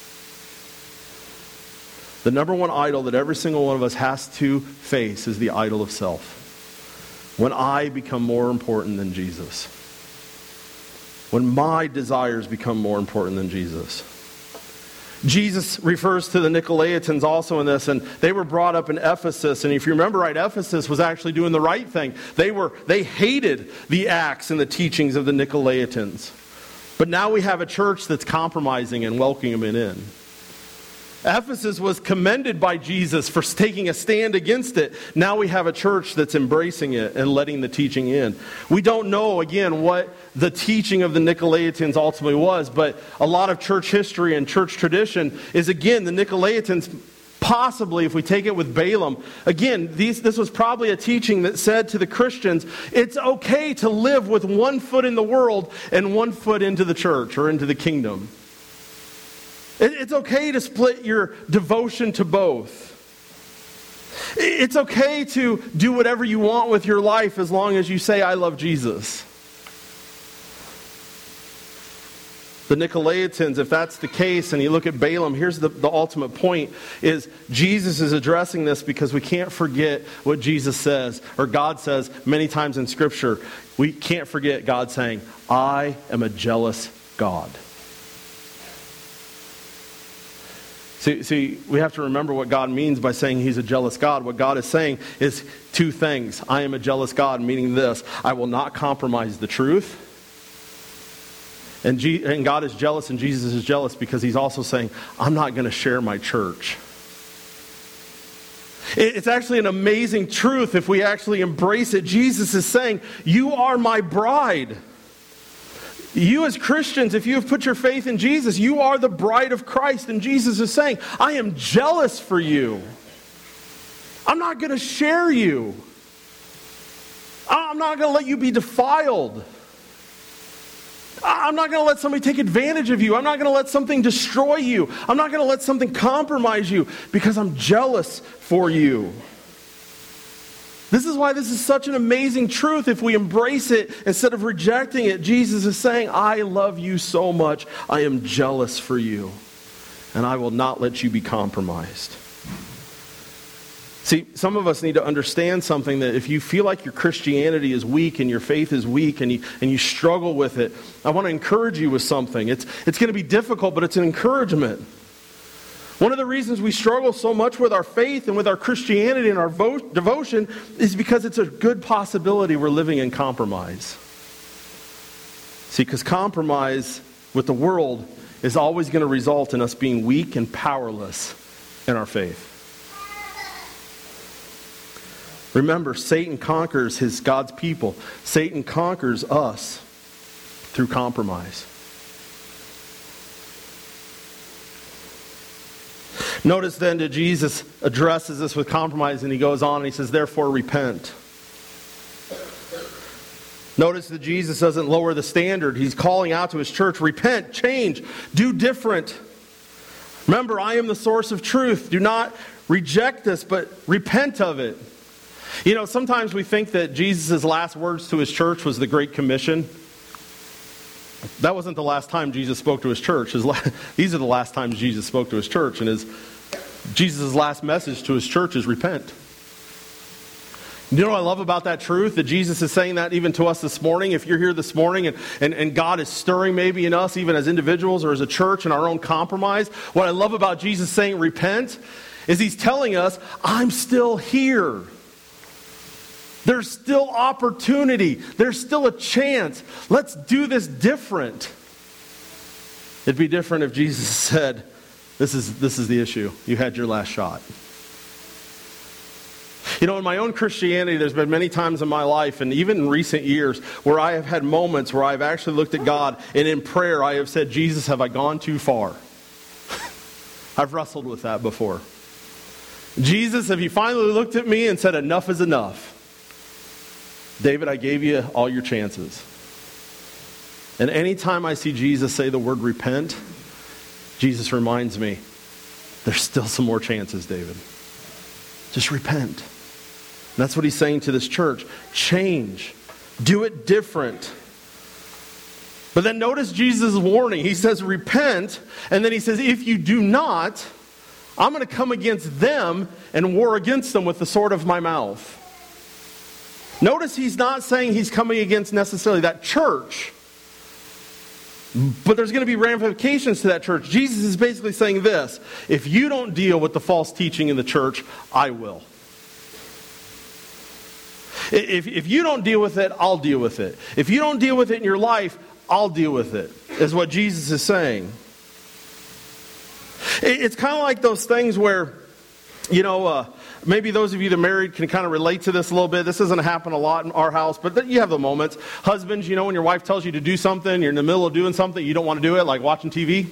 The number one idol that every single one of us has to face is the idol of self. When I become more important than Jesus. When my desires become more important than Jesus. Jesus refers to the Nicolaitans also in this, and they were brought up in Ephesus, and if you remember right, Ephesus was actually doing the right thing. They hated the acts and the teachings of the Nicolaitans. But now we have a church that's compromising and welcoming them in. Ephesus was commended by Jesus for taking a stand against it. Now we have a church that's embracing it and letting the teaching in. We don't know, again, what the teaching of the Nicolaitans ultimately was, but a lot of church history and church tradition is, again, the Nicolaitans, possibly, if we take it with Balaam, again, this was probably a teaching that said to the Christians, it's okay to live with one foot in the world and one foot into the church or into the kingdom. It's okay to split your devotion to both. It's okay to do whatever you want with your life as long as you say, I love Jesus. The Nicolaitans, if that's the case, and you look at Balaam, here's the ultimate point, is Jesus is addressing this because we can't forget what Jesus says, or God says many times in Scripture. We can't forget God saying, I am a jealous God. See, we have to remember what God means by saying He's a jealous God. What God is saying is two things. I am a jealous God, meaning this. I will not compromise the truth. And God is jealous and Jesus is jealous because He's also saying, I'm not going to share my church. It's actually an amazing truth if we actually embrace it. Jesus is saying, you are my bride. You as Christians, if you have put your faith in Jesus, you are the bride of Christ. And Jesus is saying, I am jealous for you. I'm not going to share you. I'm not going to let you be defiled. I'm not going to let somebody take advantage of you. I'm not going to let something destroy you. I'm not going to let something compromise you because I'm jealous for you. This is why this is such an amazing truth. If we embrace it instead of rejecting it, Jesus is saying, I love you so much. I am jealous for you. And I will not let you be compromised. See, some of us need to understand something, that if you feel like your Christianity is weak and your faith is weak and you struggle with it, I want to encourage you with something. It's going to be difficult, but it's an encouragement. One of the reasons we struggle so much with our faith and with our Christianity and our devotion is because it's a good possibility we're living in compromise. See, because compromise with the world is always going to result in us being weak and powerless in our faith. Remember, Satan conquers God's people. Satan conquers us through compromise. Notice then that Jesus addresses this with compromise, and he goes on and he says, therefore repent. Notice that Jesus doesn't lower the standard. He's calling out to his church, repent, change, do different. Remember, I am the source of truth. Do not reject this, but repent of it. You know, sometimes we think that Jesus' last words to his church was the Great Commission. That wasn't the last time Jesus spoke to his church. These are the last times Jesus spoke to his church. And Jesus' last message to his church is repent. You know what I love about that truth? That Jesus is saying that even to us this morning. If you're here this morning and God is stirring maybe in us, even as individuals or as a church in our own compromise, what I love about Jesus saying repent is he's telling us, I'm still here. There's still opportunity. There's still a chance. Let's do this different. It'd be different if Jesus said, this is the issue. You had your last shot. You know, in my own Christianity, there's been many times in my life, and even in recent years, where I have had moments where I've actually looked at God, and in prayer I have said, Jesus, have I gone too far? I've wrestled with that before. Jesus, have you finally looked at me and said, enough is enough? David, I gave you all your chances. And anytime I see Jesus say the word repent, Jesus reminds me, there's still some more chances, David. Just repent. And that's what he's saying to this church. Change. Do it different. But then notice Jesus' warning. He says, repent. And then he says, if you do not, I'm going to come against them and war against them with the sword of my mouth. Notice he's not saying he's coming against necessarily that church. But there's going to be ramifications to that church. Jesus is basically saying this. If you don't deal with the false teaching in the church, I will. If you don't deal with it, I'll deal with it. If you don't deal with it in your life, I'll deal with it, is what Jesus is saying. It's kind of like those things where, you know, maybe those of you that are married can kind of relate to this a little bit. This doesn't happen a lot in our house, but you have the moments. Husbands, you know, when your wife tells you to do something, you're in the middle of doing something, you don't want to do it, like watching TV.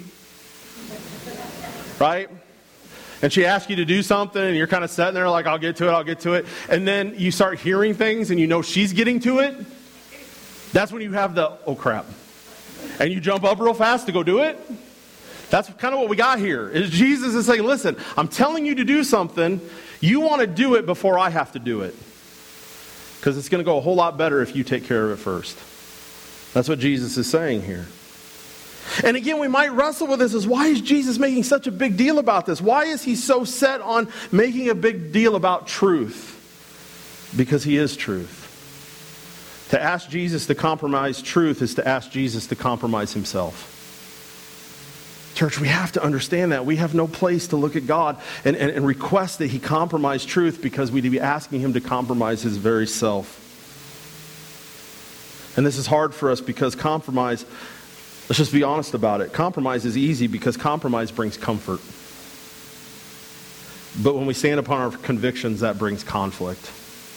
Right? And she asks you to do something, and you're kind of sitting there like, I'll get to it. And then you start hearing things, and you know she's getting to it. That's when you have the, oh crap. And you jump up real fast to go do it. That's kind of what we got here. Is Jesus is saying, listen, I'm telling you to do something. You want to do it before I have to do it. Because it's going to go a whole lot better if you take care of it first. That's what Jesus is saying here. And again, we might wrestle with this as, why is Jesus making such a big deal about this? Why is he so set on making a big deal about truth? Because he is truth. To ask Jesus to compromise truth is to ask Jesus to compromise himself. Church, we have to understand that. We have no place to look at God and request that he compromise truth, because we'd be asking him to compromise his very self. And this is hard for us because compromise, let's just be honest about it. Compromise is easy because compromise brings comfort. But when we stand upon our convictions, that brings conflict.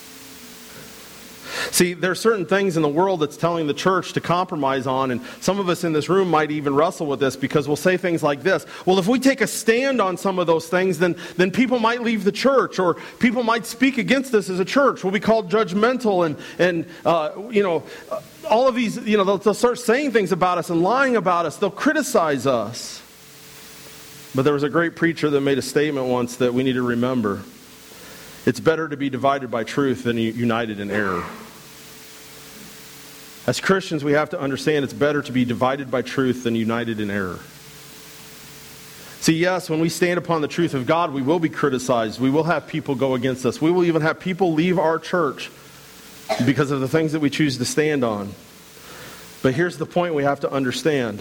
See, there are certain things in the world that's telling the church to compromise on, and some of us in this room might even wrestle with this, because we'll say things like this. Well, if we take a stand on some of those things, then people might leave the church, or people might speak against us as a church. We'll be called judgmental, and all of these, they'll start saying things about us and lying about us. They'll criticize us. But there was a great preacher that made a statement once that we need to remember. It's better to be divided by truth than united in error. As Christians, we have to understand it's better to be divided by truth than united in error. See, yes, when we stand upon the truth of God, we will be criticized. We will have people go against us. We will even have people leave our church because of the things that we choose to stand on. But here's the point we have to understand.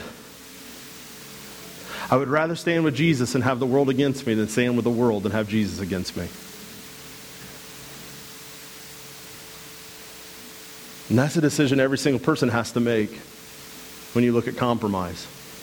I would rather stand with Jesus and have the world against me than stand with the world and have Jesus against me. And that's a decision every single person has to make when you look at compromise.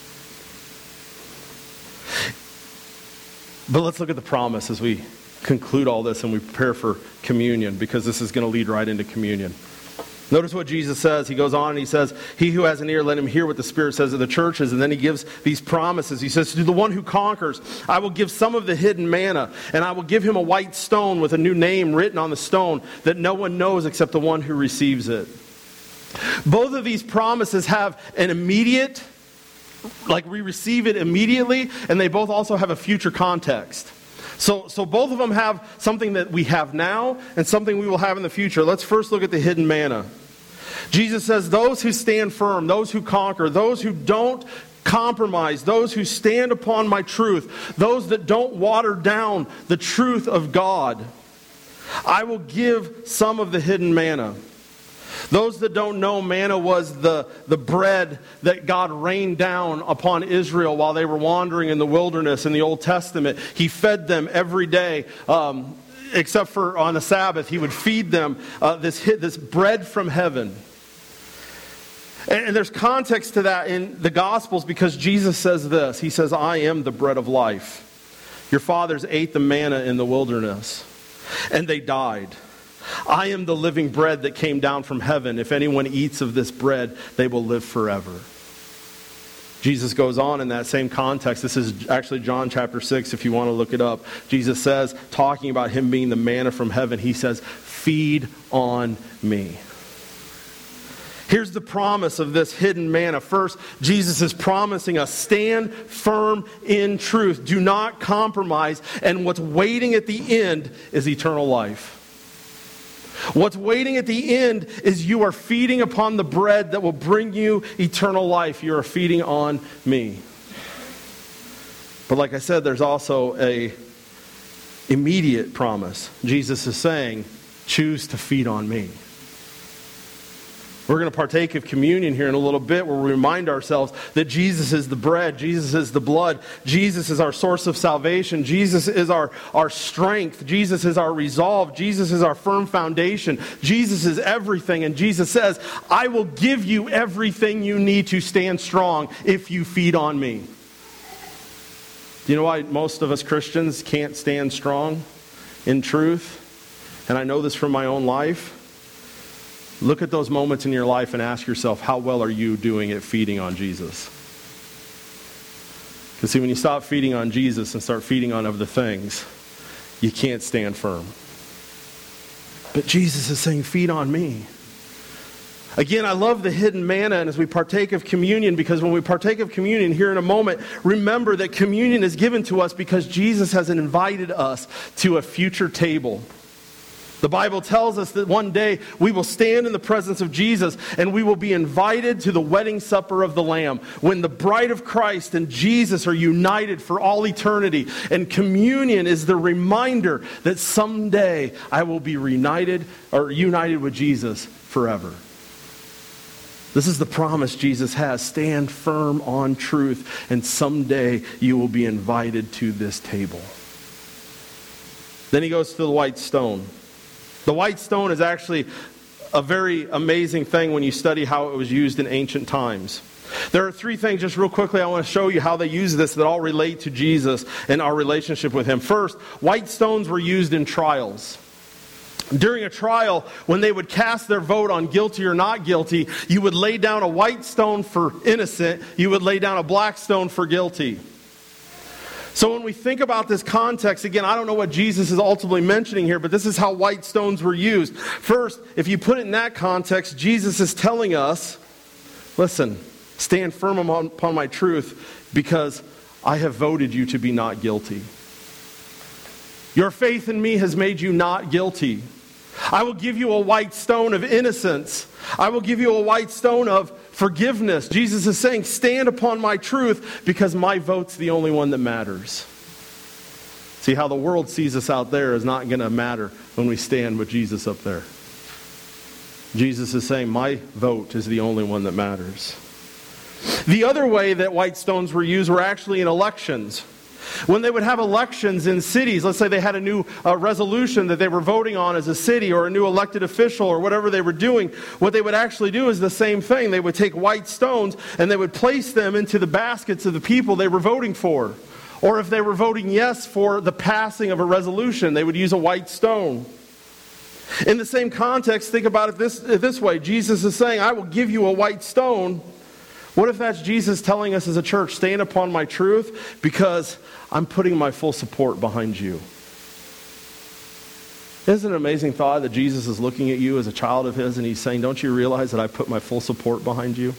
But let's look at the promise as we conclude all this and we prepare for communion, because this is going to lead right into communion. Notice what Jesus says. He goes on and he says, he who has an ear, let him hear what the Spirit says to the churches. And then he gives these promises. He says, to the one who conquers, I will give some of the hidden manna, and I will give him a white stone with a new name written on the stone that no one knows except the one who receives it. Both of these promises have an immediate, like we receive it immediately, and they both also have a future context. So both of them have something that we have now and something we will have in the future. Let's first look at the hidden manna. Jesus says, those who stand firm, those who conquer, those who don't compromise, those who stand upon my truth, those that don't water down the truth of God, I will give some of the hidden manna. Those that don't know, manna was the bread that God rained down upon Israel while they were wandering in the wilderness in the Old Testament. He fed them every day, except for on the Sabbath. He would feed them this bread from heaven. And there's context to that in the Gospels because Jesus says this. He says, I am the bread of life. Your fathers ate the manna in the wilderness, and they died. I am the living bread that came down from heaven. If anyone eats of this bread, they will live forever. Jesus goes on in that same context. This is actually John chapter 6, if you want to look it up. Jesus says, talking about him being the manna from heaven, he says, feed on me. Here's the promise of this hidden manna. First, Jesus is promising us, stand firm in truth. Do not compromise. And what's waiting at the end is eternal life. What's waiting at the end is you are feeding upon the bread that will bring you eternal life. You are feeding on me. But like I said, there's also an immediate promise. Jesus is saying, choose to feed on me. We're going to partake of communion here in a little bit where we remind ourselves that Jesus is the bread, Jesus is the blood, Jesus is our source of salvation, Jesus is our strength, Jesus is our resolve, Jesus is our firm foundation, Jesus is everything. And Jesus says, I will give you everything you need to stand strong if you feed on me. Do you know why most of us Christians can't stand strong in truth? And I know this from my own life. Look at those moments in your life and ask yourself, how well are you doing at feeding on Jesus? Because see, when you stop feeding on Jesus and start feeding on other things, you can't stand firm. But Jesus is saying, feed on me. Again, I love the hidden manna, and as we partake of communion, because when we partake of communion here in a moment, remember that communion is given to us because Jesus has invited us to a future table. The Bible tells us that one day we will stand in the presence of Jesus and we will be invited to the wedding supper of the Lamb when the bride of Christ and Jesus are united for all eternity. And communion is the reminder that someday I will be united with Jesus forever. This is the promise Jesus has. Stand firm on truth, and someday you will be invited to this table. Then he goes to the white stone. The white stone is actually a very amazing thing when you study how it was used in ancient times. There are three things, just real quickly, I want to show you how they use this that all relate to Jesus and our relationship with him. First, white stones were used in trials. During a trial, when they would cast their vote on guilty or not guilty, you would lay down a white stone for innocent, you would lay down a black stone for guilty. So when we think about this context, again, I don't know what Jesus is ultimately mentioning here, but this is how white stones were used. First, if you put it in that context, Jesus is telling us, listen, stand firm upon my truth because I have voted you to be not guilty. Your faith in me has made you not guilty. I will give you a white stone of innocence. I will give you a white stone of forgiveness. Jesus is saying, stand upon my truth because my vote's the only one that matters. See, how the world sees us out there is not going to matter when we stand with Jesus up there. Jesus is saying, my vote is the only one that matters. The other way that white stones were used were actually in elections. When they would have elections in cities, let's say they had a new resolution that they were voting on as a city or a new elected official or whatever they were doing, what they would actually do is the same thing. They would take white stones and they would place them into the baskets of the people they were voting for. Or if they were voting yes for the passing of a resolution, they would use a white stone. In the same context, think about it this way. Jesus is saying, I will give you a white stone. What if that's Jesus telling us as a church, stand upon my truth because I'm putting my full support behind you? Isn't it an amazing thought that Jesus is looking at you as a child of his and he's saying, don't you realize that I put my full support behind you?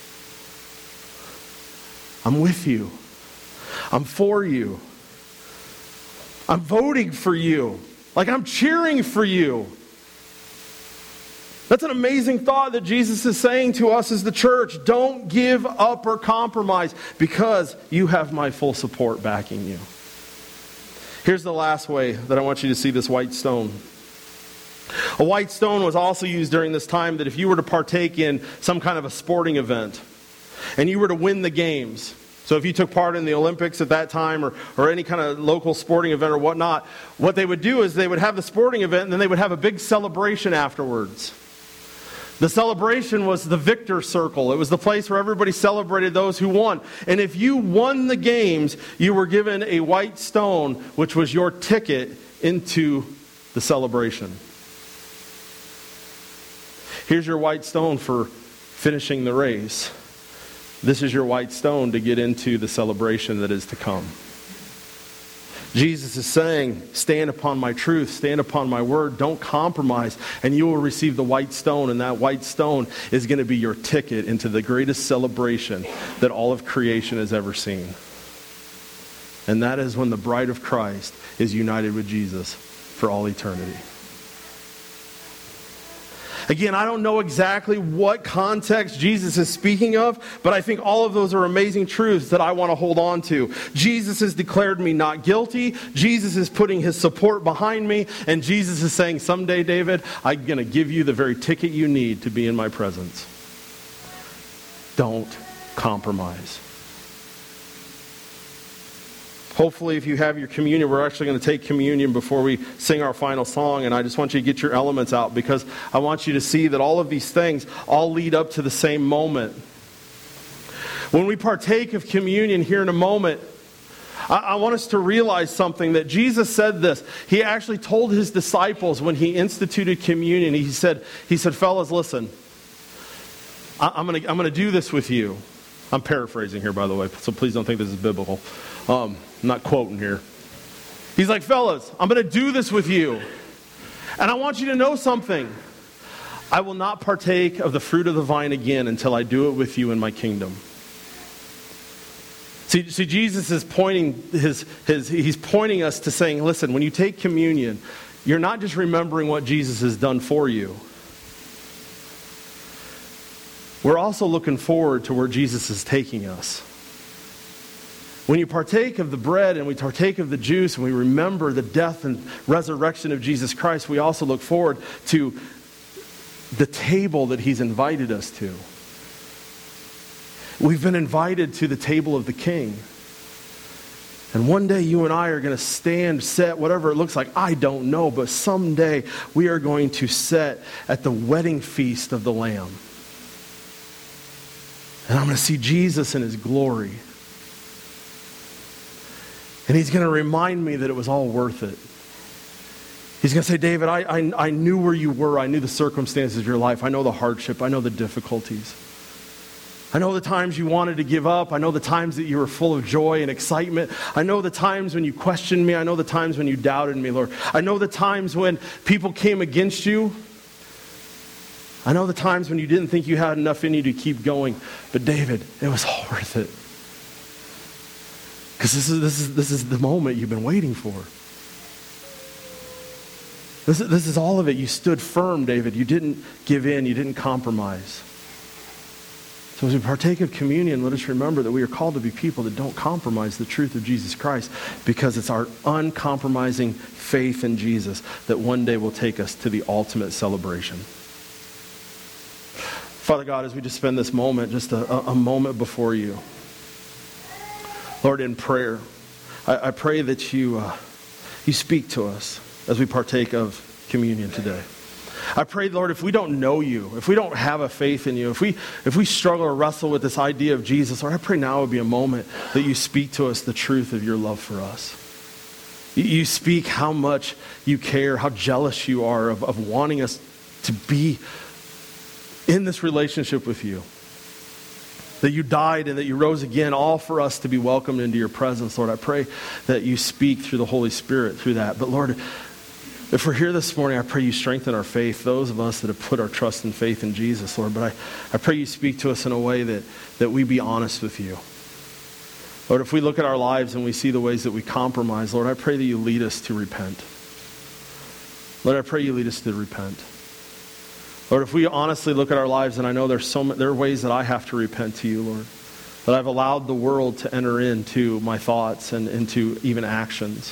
I'm with you. I'm for you. I'm voting for you. Like I'm cheering for you. That's an amazing thought that Jesus is saying to us as the church. Don't give up or compromise because you have my full support backing you. Here's the last way that I want you to see this white stone. A white stone was also used during this time that if you were to partake in some kind of a sporting event and you were to win the games, so if you took part in the Olympics at that time or any kind of local sporting event or whatnot, what they would do is they would have the sporting event and then they would have a big celebration afterwards. The celebration was the victor circle. It was the place where everybody celebrated those who won. And if you won the games, you were given a white stone, which was your ticket into the celebration. Here's your white stone for finishing the race. This is your white stone to get into the celebration that is to come. Jesus is saying, stand upon my truth, stand upon my word, don't compromise, and you will receive the white stone, and that white stone is going to be your ticket into the greatest celebration that all of creation has ever seen. And that is when the bride of Christ is united with Jesus for all eternity. Again, I don't know exactly what context Jesus is speaking of, but I think all of those are amazing truths that I want to hold on to. Jesus has declared me not guilty. Jesus is putting his support behind me. And Jesus is saying, someday, David, I'm going to give you the very ticket you need to be in my presence. Don't compromise. Hopefully, if you have your communion, we're actually going to take communion before we sing our final song. And I just want you to get your elements out because I want you to see that all of these things all lead up to the same moment. When we partake of communion here in a moment, I want us to realize something, that Jesus said this. He actually told his disciples when he instituted communion, he said, fellas, listen, I'm going to do this with you. I'm paraphrasing here, by the way, so please don't think this is biblical. I'm not quoting here. He's like, fellas, I'm going to do this with you. And I want you to know something. I will not partake of the fruit of the vine again until I do it with you in my kingdom. See, Jesus is pointing he's pointing us to saying, listen, when you take communion, you're not just remembering what Jesus has done for you. We're also looking forward to where Jesus is taking us. When you partake of the bread and we partake of the juice and we remember the death and resurrection of Jesus Christ, we also look forward to the table that he's invited us to. We've been invited to the table of the King. And one day you and I are going to stand, set, whatever it looks like, I don't know, but someday we are going to sit at the wedding feast of the Lamb. And I'm going to see Jesus in his glory. And he's going to remind me that it was all worth it. He's going to say, David, I knew where you were. I knew the circumstances of your life. I know the hardship. I know the difficulties. I know the times you wanted to give up. I know the times that you were full of joy and excitement. I know the times when you questioned me. I know the times when you doubted me, Lord. I know the times when people came against you. I know the times when you didn't think you had enough in you to keep going. But David, it was all worth it. Because this is the moment you've been waiting for. This is all of it. You stood firm, David. You didn't give in. You didn't compromise. So as we partake of communion, let us remember that we are called to be people that don't compromise the truth of Jesus Christ, because it's our uncompromising faith in Jesus that one day will take us to the ultimate celebration. Father God, as we just spend this moment, just a moment before you, Lord, in prayer, I pray that you speak to us as we partake of communion today. I pray, Lord, if we don't know you, if we don't have a faith in you, if we struggle or wrestle with this idea of Jesus, Lord, I pray now would be a moment that you speak to us the truth of your love for us. You speak how much you care, how jealous you are of wanting us to be in this relationship with you. That you died and that you rose again, all for us to be welcomed into your presence, Lord. I pray that you speak through the Holy Spirit through that. But Lord, If we're here this morning, I pray you strengthen our faith, those of us that have put our trust and faith in Jesus, Lord. But I pray you speak to us in a way that we be honest with you. Lord, if we look at our lives and we see the ways that we compromise, Lord, I pray that you lead us to repent. Lord, I pray you lead us to repent. Lord, if we honestly look at our lives, and I know there are ways that I have to repent to you, Lord, that I've allowed the world to enter into my thoughts and into even actions.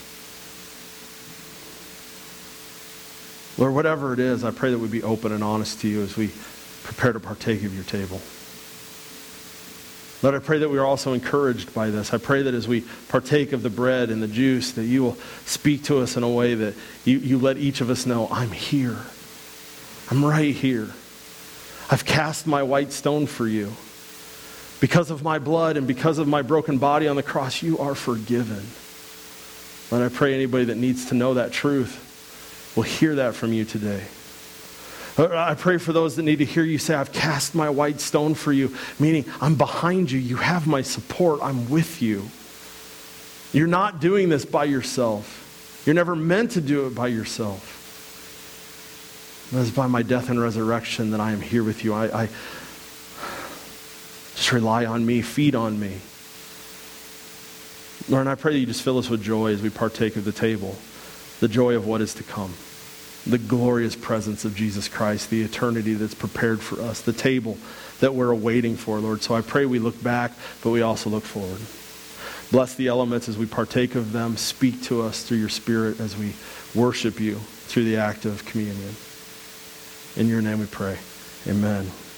Lord, whatever it is, I pray that we be open and honest to you as we prepare to partake of your table. Lord, I pray that we are also encouraged by this. I pray that as we partake of the bread and the juice, that you will speak to us in a way that you let each of us know, I'm here. I'm right here. I've cast my white stone for you. Because of my blood and because of my broken body on the cross, you are forgiven. And I pray anybody that needs to know that truth will hear that from you today. I pray for those that need to hear you say, I've cast my white stone for you, meaning I'm behind you. You have my support. I'm with you. You're not doing this by yourself. You're never meant to do it by yourself. It is by my death and resurrection that I am here with you. I just rely on me, feed on me. Lord, and I pray that you just fill us with joy as we partake of the table, the joy of what is to come. The glorious presence of Jesus Christ, the eternity that's prepared for us, the table that we're awaiting for, Lord. So I pray we look back, but we also look forward. Bless the elements as we partake of them. Speak to us through your Spirit as we worship you through the act of communion. In your name we pray. Amen.